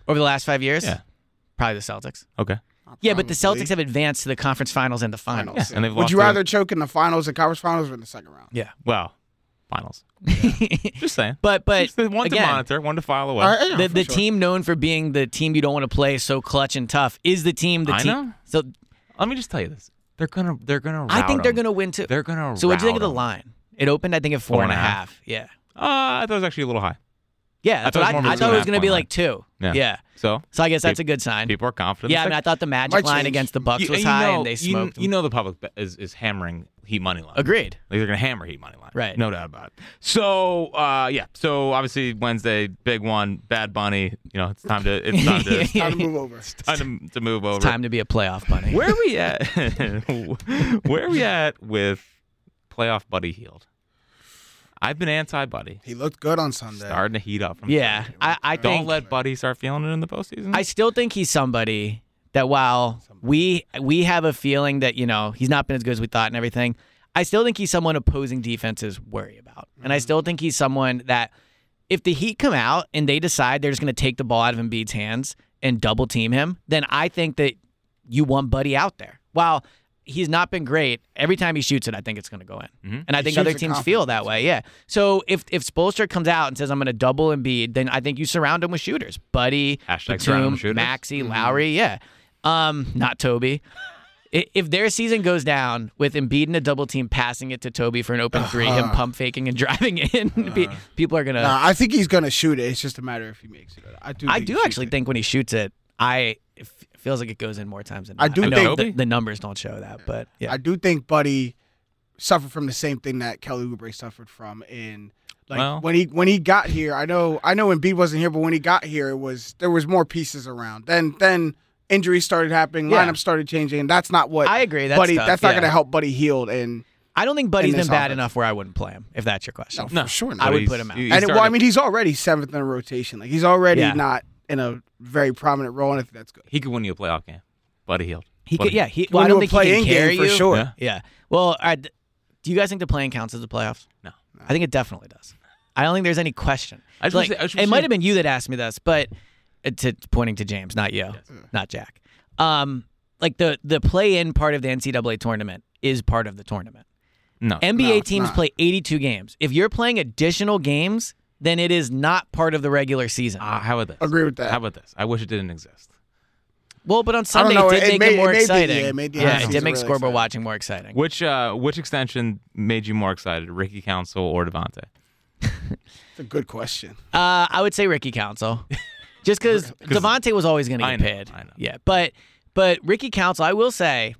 Speaker 5: Over the last five years?
Speaker 4: Yeah.
Speaker 5: Probably the Celtics.
Speaker 4: Okay.
Speaker 5: Yeah, but the
Speaker 6: Probably.
Speaker 5: Celtics have advanced to the conference finals and the finals.
Speaker 6: Finals.
Speaker 4: Yeah, and they've
Speaker 6: Would
Speaker 4: lost
Speaker 6: you
Speaker 4: to-
Speaker 6: rather choke in the finals, the conference finals, or in the second round?
Speaker 5: Yeah.
Speaker 4: Well, finals. Just saying.
Speaker 5: But but
Speaker 4: Just one
Speaker 5: again,
Speaker 4: to monitor, one to file away.
Speaker 6: All right, yeah,
Speaker 5: the
Speaker 6: for
Speaker 5: the
Speaker 6: sure.
Speaker 5: team known for being the team you don't want to play so clutch and tough is the team. The
Speaker 4: I
Speaker 5: team.
Speaker 4: know.
Speaker 5: So
Speaker 4: Let me just tell you this: they're gonna, they're gonna.
Speaker 5: I
Speaker 4: rout
Speaker 5: think they're
Speaker 4: 'em.
Speaker 5: going to win too.
Speaker 4: They're gonna.
Speaker 5: So what do you think of
Speaker 4: rout
Speaker 5: the
Speaker 4: 'em.
Speaker 5: line? It opened, I think, at four,
Speaker 4: Four
Speaker 5: and a
Speaker 4: and a
Speaker 5: half.
Speaker 4: half?
Speaker 5: Yeah.
Speaker 4: Uh, I thought it was actually a little high.
Speaker 5: Yeah, that's
Speaker 4: I
Speaker 5: what
Speaker 4: thought it was
Speaker 5: I,
Speaker 4: more
Speaker 5: I
Speaker 4: of a
Speaker 5: thought it
Speaker 4: two
Speaker 5: was
Speaker 4: and a
Speaker 5: going to
Speaker 4: half
Speaker 5: be
Speaker 4: point
Speaker 5: like two.
Speaker 4: Yeah.
Speaker 5: Yeah.
Speaker 4: So,
Speaker 5: So I guess that's
Speaker 4: Pe-
Speaker 5: a good sign.
Speaker 4: people are confident.
Speaker 5: Yeah, I
Speaker 4: It's
Speaker 5: mean, I
Speaker 4: like-
Speaker 5: thought the Magic
Speaker 6: Might
Speaker 5: line
Speaker 6: change.
Speaker 5: against the Bucks
Speaker 4: you,
Speaker 5: was
Speaker 4: you
Speaker 5: high,
Speaker 4: know,
Speaker 5: and they
Speaker 4: you,
Speaker 5: smoked
Speaker 4: you
Speaker 5: them.
Speaker 4: know the public be- is, is hammering Heat money line.
Speaker 5: Agreed.
Speaker 4: Like they're gonna hammer Heat money line.
Speaker 5: Right.
Speaker 4: No doubt about it. So uh, yeah. So obviously Wednesday, big one, Bad Bunny. You know, it's time to it's time to,
Speaker 6: Time to move over.
Speaker 4: time to, to move over.
Speaker 5: It's time to be a playoff bunny.
Speaker 4: Where are we at? Where are we at with playoff Buddy Hield? I've been anti-Buddy.
Speaker 6: He looked good on Sunday.
Speaker 4: Starting to heat up. From
Speaker 5: Yeah, I, I
Speaker 4: Don't
Speaker 5: think
Speaker 4: let Buddy start feeling it in the postseason.
Speaker 5: I still think he's somebody that while we we have a feeling that, you know, he's not been as good as we thought and everything, I still think he's someone opposing defenses worry about. And I still think he's someone that if the Heat come out and they decide they're just going to take the ball out of Embiid's hands and double team him, then I think that you want Buddy out there. While he's not been great, every time he shoots it, I think it's going to go in.
Speaker 4: Mm-hmm.
Speaker 5: And I
Speaker 6: He
Speaker 5: think
Speaker 6: shoots
Speaker 5: other
Speaker 6: it
Speaker 5: teams feel that way, yeah. So if if Spoelstra comes out and says, I'm going to double Embiid, then I think you surround him with shooters. Buddy,
Speaker 4: Hashtag surround him
Speaker 5: Batum,
Speaker 4: with shooters.
Speaker 5: Maxey,
Speaker 6: Mm-hmm.
Speaker 5: Lowry, yeah. Um, not Toby. I- If their season goes down with Embiid in a double team passing it to Toby for an open three, him pump faking and driving in, pe- people are going to...
Speaker 6: Nah, I think he's gonna shoot it. It's just a matter if he makes it. I do.
Speaker 5: I
Speaker 6: think
Speaker 5: do
Speaker 6: he shoots
Speaker 5: actually
Speaker 6: it.
Speaker 5: think when he shoots it, I it f- feels like it goes in more times than
Speaker 6: I
Speaker 5: not.
Speaker 6: do
Speaker 5: know
Speaker 6: think-
Speaker 5: the, the numbers don't show that, but yeah.
Speaker 6: I do think Buddy suffered from the same thing that Kelly Oubre suffered from in like
Speaker 4: Well-
Speaker 6: when he when he got here. I know I know Embiid wasn't here, but when he got here, it was there was more pieces around. Then then injuries started happening,
Speaker 5: Yeah.
Speaker 6: lineups started changing, and that's not what
Speaker 5: I agree, that's
Speaker 6: Buddy.
Speaker 5: tough,
Speaker 6: that's not
Speaker 5: yeah.
Speaker 6: going to help Buddy Hield. And
Speaker 5: I don't think Buddy's
Speaker 6: in
Speaker 5: been
Speaker 6: this
Speaker 5: bad
Speaker 6: offense.
Speaker 5: enough where I wouldn't play him, if that's your question.
Speaker 6: no, for sure not.
Speaker 5: I would
Speaker 4: He's-
Speaker 5: put him out.
Speaker 4: he- he
Speaker 6: and it, well, I
Speaker 4: started-
Speaker 6: mean, he's already seventh in a rotation. Like he's already
Speaker 5: Yeah.
Speaker 6: not in a very prominent role, and I think that's good.
Speaker 4: he could win you a playoff game. Buddy Hield.
Speaker 5: He
Speaker 4: Buddy.
Speaker 5: could, yeah. He,
Speaker 6: He
Speaker 5: well, I
Speaker 6: won
Speaker 5: don't
Speaker 6: you a
Speaker 5: think he
Speaker 6: play-in
Speaker 5: can carry
Speaker 6: game for
Speaker 5: you.
Speaker 6: sure.
Speaker 4: Yeah.
Speaker 5: Yeah. Well, all right, do you guys think the playing counts as the playoffs?
Speaker 4: No.
Speaker 5: I think it definitely does. I don't think there's any question.
Speaker 4: I just
Speaker 5: Like,
Speaker 4: wanna say- I just
Speaker 5: it
Speaker 4: wanna
Speaker 5: might
Speaker 4: say-
Speaker 5: have been you that asked me this, but uh, to pointing to James, not you, not Jack. Um, like the the play-in part of the N C double A tournament is part of the tournament.
Speaker 4: No.
Speaker 5: N B A
Speaker 6: No, it's
Speaker 5: teams
Speaker 6: not.
Speaker 5: play eighty-two games. If you're playing additional games, then it is not part of the regular season.
Speaker 4: Uh, how about this?
Speaker 6: Agree with that.
Speaker 4: How about this? I wish it didn't exist.
Speaker 5: well, but on Sunday
Speaker 6: know,
Speaker 5: it did
Speaker 6: it
Speaker 5: make
Speaker 6: made-
Speaker 5: it more
Speaker 6: it made the-
Speaker 5: exciting.
Speaker 6: yeah, it made the
Speaker 5: yeah,
Speaker 6: end
Speaker 5: it did
Speaker 6: season
Speaker 5: make
Speaker 6: really
Speaker 5: scoreboard
Speaker 6: exciting.
Speaker 5: watching more exciting.
Speaker 4: Which uh, which extension made you more excited, Ricky Council or Devontae?
Speaker 6: It's a good question.
Speaker 5: Uh, I would say Ricky Council, just because Devontae was always going to
Speaker 4: I
Speaker 5: get
Speaker 4: know,
Speaker 5: paid.
Speaker 4: I know.
Speaker 5: Yeah, but but Ricky Council, I will say,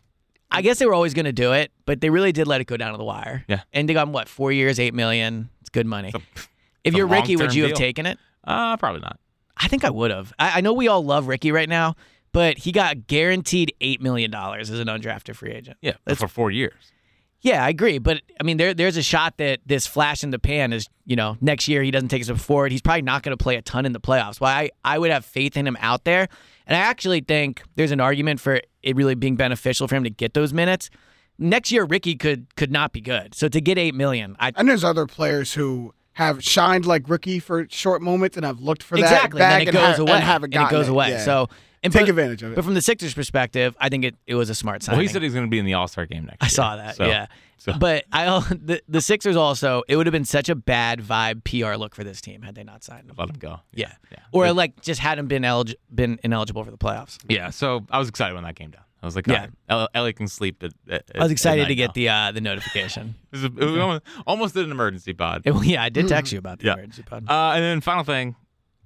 Speaker 5: I guess they were always going to do it, but they really did let it go down to the wire.
Speaker 4: Yeah.
Speaker 5: and they got him, what, four years, eight million. It's good money.
Speaker 4: It's a-
Speaker 5: if
Speaker 4: it's a
Speaker 5: you're Ricky, would
Speaker 4: long-term
Speaker 5: you have
Speaker 4: deal.
Speaker 5: taken it?
Speaker 4: Uh, probably not.
Speaker 5: I think I would have. I, I know we all love Ricky right now, but he got guaranteed eight million dollars as an undrafted free agent.
Speaker 4: Yeah,
Speaker 5: That's
Speaker 4: for four years.
Speaker 5: Yeah, I agree. But, I mean, there there's a shot that this flash in the pan is, you know, next year he doesn't take a step forward. He's probably not going to play a ton in the playoffs. Why I, I would have faith in him out there. And I actually think there's an argument for it really being beneficial for him to get those minutes. Next year, Ricky could could not be good. So to get eight million dollars, I
Speaker 6: And there's other players who have shined like Ricky for short moments and have looked for that
Speaker 5: exactly, and
Speaker 6: bag
Speaker 5: then it goes
Speaker 6: ha-
Speaker 5: away.
Speaker 6: and haven't
Speaker 5: and it
Speaker 6: gotten
Speaker 5: goes away.
Speaker 6: Yeah.
Speaker 5: So and
Speaker 6: Take
Speaker 5: but-
Speaker 6: advantage of it.
Speaker 5: But from the Sixers' perspective, I think it, it was a smart signing.
Speaker 4: Well, he said he's going to be in the All Star game next
Speaker 5: I
Speaker 4: year.
Speaker 5: saw that,
Speaker 4: So-
Speaker 5: yeah.
Speaker 4: so-
Speaker 5: But I al- the, the Sixers also, it would have been such a bad vibe P R look for this team had they not signed him.
Speaker 4: let him go.
Speaker 5: Yeah.
Speaker 4: yeah.
Speaker 5: Or
Speaker 4: Yeah.
Speaker 5: like just hadn't been elig- been ineligible for the playoffs.
Speaker 4: Yeah, so I was excited when that came down. I was like,
Speaker 5: Yeah.
Speaker 4: yeah, Ellie can sleep. At, at,
Speaker 5: I was
Speaker 4: at
Speaker 5: excited
Speaker 4: night
Speaker 5: to get
Speaker 4: now.
Speaker 5: the uh, the notification.
Speaker 4: It was a- it was almost, almost did an emergency pod.
Speaker 5: It- well, yeah, I did text you about the
Speaker 4: Yeah.
Speaker 5: emergency pod.
Speaker 4: Uh, and then final thing,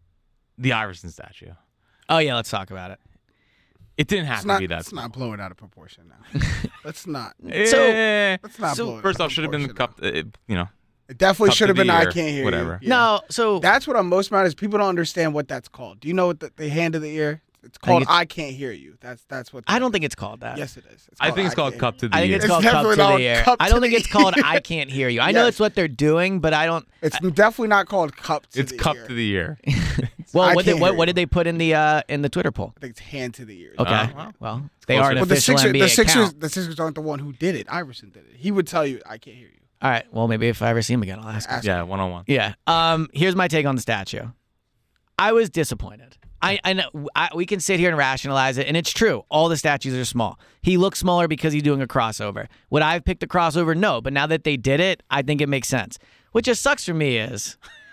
Speaker 4: the Iverson statue.
Speaker 5: oh yeah, let's talk about it.
Speaker 4: It didn't have
Speaker 6: Let's
Speaker 4: to
Speaker 6: not,
Speaker 4: be that.
Speaker 6: let's not blow it out of proportion now. let's not.
Speaker 5: So-
Speaker 4: Eh,
Speaker 6: Let's not
Speaker 5: So,
Speaker 6: blow it
Speaker 4: first
Speaker 6: out
Speaker 4: off,
Speaker 6: of
Speaker 4: should have been the
Speaker 6: proportion
Speaker 4: cup. Uh, you know,
Speaker 6: now. It definitely
Speaker 4: Cup
Speaker 6: should have
Speaker 4: to
Speaker 6: been
Speaker 4: the
Speaker 6: I
Speaker 4: ear,
Speaker 6: can't hear
Speaker 4: whatever.
Speaker 6: you. Yeah.
Speaker 5: No, so
Speaker 6: That's what I'm most mad is people don't understand what that's called. Do you know what the, the hand of the ear? It's called
Speaker 5: it's-
Speaker 6: I can't hear you. That's that's what.
Speaker 5: I don't think it's called that.
Speaker 6: Yes, it is.
Speaker 4: I think it's called
Speaker 6: can't
Speaker 4: cup
Speaker 6: hear
Speaker 4: to the
Speaker 5: I think
Speaker 4: ear.
Speaker 5: it's
Speaker 6: It's
Speaker 5: called cup
Speaker 6: definitely
Speaker 5: to
Speaker 6: not
Speaker 5: the ear.
Speaker 6: cup
Speaker 5: I
Speaker 6: to
Speaker 5: don't think
Speaker 6: the
Speaker 5: it's called
Speaker 6: ear.
Speaker 5: I can't hear you. I know
Speaker 6: Yes.
Speaker 5: that's what they're doing, but I don't.
Speaker 6: you. It's definitely not called cup to
Speaker 4: It's
Speaker 6: the
Speaker 4: cup
Speaker 6: ear.
Speaker 4: to the ear.
Speaker 5: Well,
Speaker 6: I
Speaker 5: what did
Speaker 6: can't
Speaker 5: what,
Speaker 6: hear
Speaker 5: what
Speaker 6: you.
Speaker 5: did they put in the uh, in the Twitter poll?
Speaker 6: I think it's hand to the ear.
Speaker 5: Okay,
Speaker 4: Uh, well,
Speaker 5: well, they
Speaker 4: close
Speaker 5: are an
Speaker 4: enough.
Speaker 6: But the
Speaker 5: official
Speaker 6: Sixers,
Speaker 5: N B A
Speaker 6: the Sixers,
Speaker 5: account.
Speaker 6: the Sixers aren't the one who did it. Iverson did it. He would tell you, "I can't hear you."
Speaker 5: All right, well, maybe if I ever see him again, I'll ask him.
Speaker 6: Ask
Speaker 4: Yeah, one on one.
Speaker 5: Yeah. Um. Here's my take on the statue. I was disappointed. I, I know I, we can sit here and rationalize it, and it's true. All the statues are small. He looks smaller because he's doing a crossover. Would I have picked a crossover? No, but now that they did it, I think it makes sense. What just sucks for me is,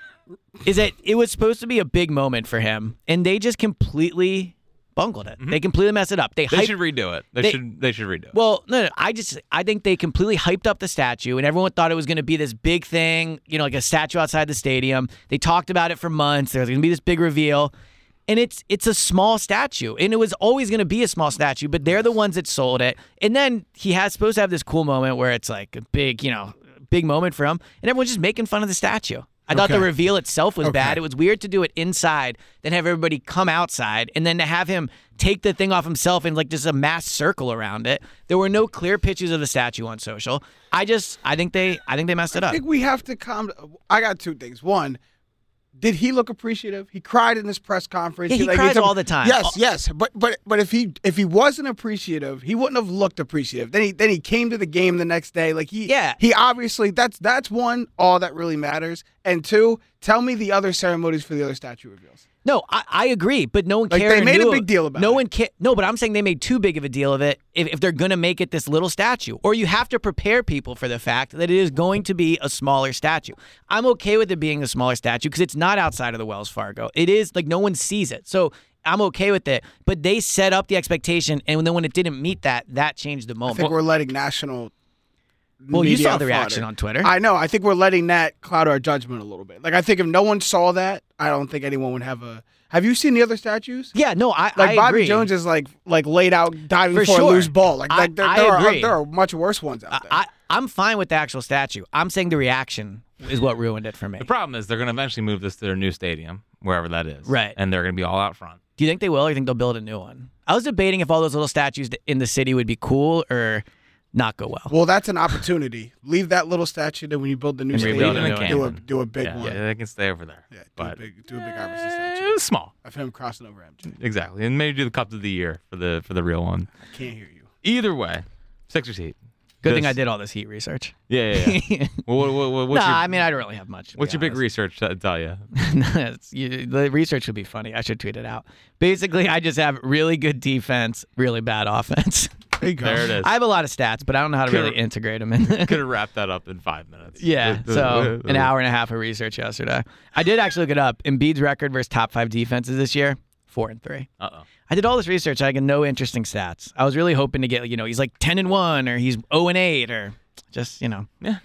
Speaker 5: is that it was supposed to be a big moment for him, and they just completely bungled it. Mm-hmm. They completely messed it up. They,
Speaker 4: they
Speaker 5: hyped,
Speaker 4: should redo it. They, they should. They should redo it.
Speaker 5: Well, no, no, I just I think they completely hyped up the statue, and everyone thought it was going to be this big thing. You know, like a statue outside the stadium. They talked about it for months. There was going to be this big reveal, and it's it's a small statue, and it was always going to be a small statue. But they're the ones that sold it. And then he has supposed to have this cool moment where it's like a big, you know, big moment for him, and everyone's just making fun of the statue. I thought
Speaker 6: Okay.
Speaker 5: the reveal itself was
Speaker 6: Okay.
Speaker 5: bad. It was weird to do it inside, then have everybody come outside, and then to have him take the thing off himself and like just a mass circle around it. There were no clear pictures of the statue on social. I just, I think they, I think they messed it
Speaker 6: I
Speaker 5: up.
Speaker 6: think we have to calm. I got two things. One, did he look appreciative? He cried in his press conference.
Speaker 5: Yeah, he
Speaker 6: like,
Speaker 5: cries
Speaker 6: it's a-
Speaker 5: all the time.
Speaker 6: Yes, yes. But but but if he if he wasn't appreciative, he wouldn't have looked appreciative. Then he then he came to the game the next day. Like he
Speaker 5: Yeah.
Speaker 6: he obviously that's that's one, all that really matters. And two, tell me the other ceremonies for the other statue reveals.
Speaker 5: No, I, I agree, but no one
Speaker 6: Like,
Speaker 5: cared.
Speaker 6: they
Speaker 5: or
Speaker 6: made a
Speaker 5: knew
Speaker 6: big deal about
Speaker 5: no
Speaker 6: it.
Speaker 5: one ca- No, but I'm saying they made too big of a deal of it if, if they're going to make it this little statue. Or you have to prepare people for the fact that it is going to be a smaller statue. I'm okay with it being a smaller statue because it's not outside of the Wells Fargo. It is, like, no one sees it. So I'm okay with it. But they set up the expectation, and then when it didn't meet that, that changed the
Speaker 6: I
Speaker 5: moment.
Speaker 6: think we're letting national.
Speaker 5: Well, you
Speaker 6: media
Speaker 5: saw the
Speaker 6: flutter.
Speaker 5: reaction on Twitter.
Speaker 6: I know. I think we're letting that cloud our judgment a little bit. Like I think if no one saw that, I don't think anyone would have a. Have you seen the other statues?
Speaker 5: yeah, no, I,
Speaker 6: Like
Speaker 5: I
Speaker 6: Bobby
Speaker 5: agree.
Speaker 6: Jones is like like laid out diving
Speaker 5: For
Speaker 6: for,
Speaker 5: sure.
Speaker 6: a loose ball. Like,
Speaker 5: I-
Speaker 6: like there,
Speaker 5: I
Speaker 6: there
Speaker 5: agree.
Speaker 6: are there are much worse ones out there.
Speaker 5: I, I, I'm fine with the actual statue. I'm saying the reaction is what ruined it for me.
Speaker 4: The problem is they're going to eventually move this to their new stadium, wherever that is.
Speaker 5: Right.
Speaker 4: And they're going to be all out front.
Speaker 5: Do you think they will, or do you think they'll build a new one? I was debating if all those little statues in the city would be cool or not go well.
Speaker 6: well, that's an opportunity. Leave that little statue. Then when you build the new
Speaker 5: And
Speaker 6: stadium,
Speaker 5: rebuild
Speaker 4: it in
Speaker 6: do a
Speaker 4: Camden.
Speaker 6: do a big
Speaker 4: Yeah,
Speaker 6: one.
Speaker 4: yeah, they can stay over there.
Speaker 6: Yeah, do
Speaker 4: but
Speaker 6: a big do a big Iverson
Speaker 4: eh,
Speaker 6: statue
Speaker 4: it's small.
Speaker 6: of him crossing over M J.
Speaker 4: Exactly. And maybe do the Cup of the Year for the for the real one.
Speaker 6: I can't hear you.
Speaker 4: Either way, Sixers Heat.
Speaker 5: Good
Speaker 4: This-
Speaker 5: thing I did all this Heat research.
Speaker 4: Yeah, yeah, yeah. well, what, what, what, what's
Speaker 5: nah,
Speaker 4: your,
Speaker 5: I mean, I don't really have much. to
Speaker 4: what's
Speaker 5: be
Speaker 4: your big
Speaker 5: honest.
Speaker 4: research to tell you?
Speaker 5: It's- you- the research would be funny. I should tweet it out. Basically, I just have really good defense, really bad offense.
Speaker 6: There you go.
Speaker 4: There it is.
Speaker 5: I have a lot of stats, but I don't know how to
Speaker 4: Could've-
Speaker 5: really integrate them in.
Speaker 4: Could have wrapped that up in five minutes.
Speaker 5: Yeah, so an hour and a half of research yesterday. I did actually look it up. Embiid's record versus top five defenses this year, four and three.
Speaker 4: Uh oh.
Speaker 5: I did all this research. I got no interesting stats. I was really hoping to get, you know, he's like ten and one, or he's zero and eight, or just, you know.
Speaker 4: Yeah.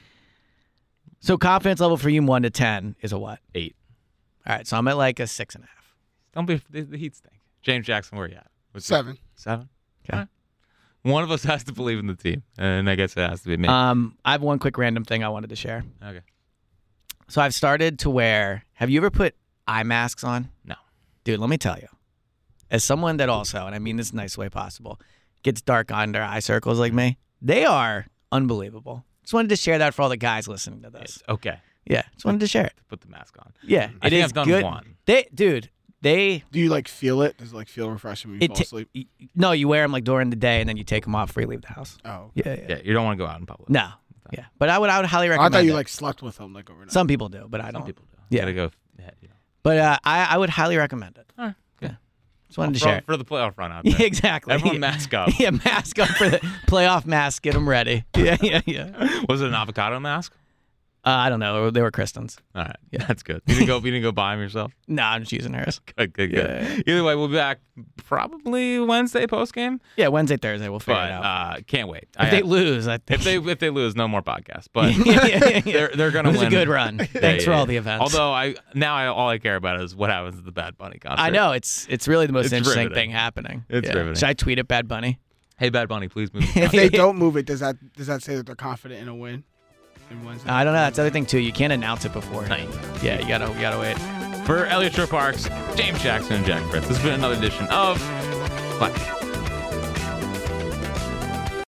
Speaker 5: So confidence level for you, one to ten, is a what?
Speaker 4: Eight.
Speaker 5: All right, so I'm at like a six and a half.
Speaker 4: Don't be the, the Heat stink. James Jackson, where you at? What's
Speaker 6: Seven.
Speaker 4: Seven.
Speaker 5: Okay.
Speaker 4: All right. One of us has to believe in the team, and I guess it has to be me.
Speaker 5: Um, I have one quick random thing I wanted to share.
Speaker 4: okay.
Speaker 5: So I've started to wear. Have you ever put eye masks on?
Speaker 4: No.
Speaker 5: Dude, let me tell you. As someone that also, and I mean this in the nicest way possible, gets dark under eye circles like me, they are unbelievable. Just wanted to share that for all the guys listening to this.
Speaker 4: It's okay.
Speaker 5: Yeah, just wanted to share it.
Speaker 4: Put the mask on.
Speaker 5: Yeah,
Speaker 4: I
Speaker 5: it
Speaker 4: think
Speaker 5: is
Speaker 4: I've done
Speaker 5: good.
Speaker 4: one.
Speaker 5: They, dude, they.
Speaker 6: Do you like feel it? Does it like feel refreshing when you
Speaker 5: It
Speaker 6: fall
Speaker 5: ta-
Speaker 6: asleep?
Speaker 5: y- no, you wear them like during the day, and then you take them off before you leave the house.
Speaker 6: Oh.
Speaker 5: Yeah, yeah.
Speaker 4: Yeah, you don't want to go out in public.
Speaker 5: No, yeah, but I would, I would highly
Speaker 6: I
Speaker 5: recommend.
Speaker 6: thought you
Speaker 5: it.
Speaker 6: like slept with them like overnight.
Speaker 5: Some people do, but I
Speaker 4: Some
Speaker 5: don't.
Speaker 4: people do.
Speaker 5: Yeah.
Speaker 4: You gotta go. Yeah, you know.
Speaker 5: But uh, I, I would highly recommend it.
Speaker 4: All right. Good.
Speaker 5: Just wanted to
Speaker 4: for,
Speaker 5: share it.
Speaker 4: for the playoff run out
Speaker 5: Yeah,
Speaker 4: there.
Speaker 5: exactly.
Speaker 4: Everyone
Speaker 5: Yeah.
Speaker 4: mask up.
Speaker 5: Yeah, mask up for the playoff mask. Get them ready. Yeah, yeah, yeah.
Speaker 4: Was it an avocado mask?
Speaker 5: Uh, I don't know. They were Kristen's.
Speaker 4: All right. Yeah, that's good. You didn't go. You didn't go buy them yourself.
Speaker 5: No, I'm just using hers.
Speaker 4: Good. Good. Good.
Speaker 5: Yeah.
Speaker 4: Either way, we'll be back probably Wednesday post game.
Speaker 5: Yeah, Wednesday, Thursday. We'll figure
Speaker 4: But
Speaker 5: it out.
Speaker 4: uh, can't wait.
Speaker 5: if
Speaker 4: I-
Speaker 5: they lose, I think.
Speaker 4: if they if they lose, no more podcasts. But
Speaker 5: yeah, yeah, yeah.
Speaker 4: they're they're gonna
Speaker 5: It was
Speaker 4: win.
Speaker 5: a good run.
Speaker 4: Yeah,
Speaker 5: Thanks
Speaker 4: yeah,
Speaker 5: for all
Speaker 4: yeah.
Speaker 5: the events.
Speaker 4: Although I now I, all I care about is what happens at the Bad Bunny concert.
Speaker 5: I know it's it's really the most
Speaker 4: It's
Speaker 5: interesting
Speaker 4: riveting.
Speaker 5: thing happening.
Speaker 4: It's
Speaker 5: Yeah.
Speaker 4: riveting.
Speaker 5: Should I tweet at Bad Bunny?
Speaker 4: Hey, Bad Bunny, please move.
Speaker 6: If they don't move it, does that does that say that they're confident in a win? In Wednesday?
Speaker 5: I don't know. That's the other thing too. You can't announce it before. Yeah, you gotta you gotta wait.
Speaker 4: For Elliot Shore Parks, James Jackson, and Jack Fritz, this has been another edition of Clap.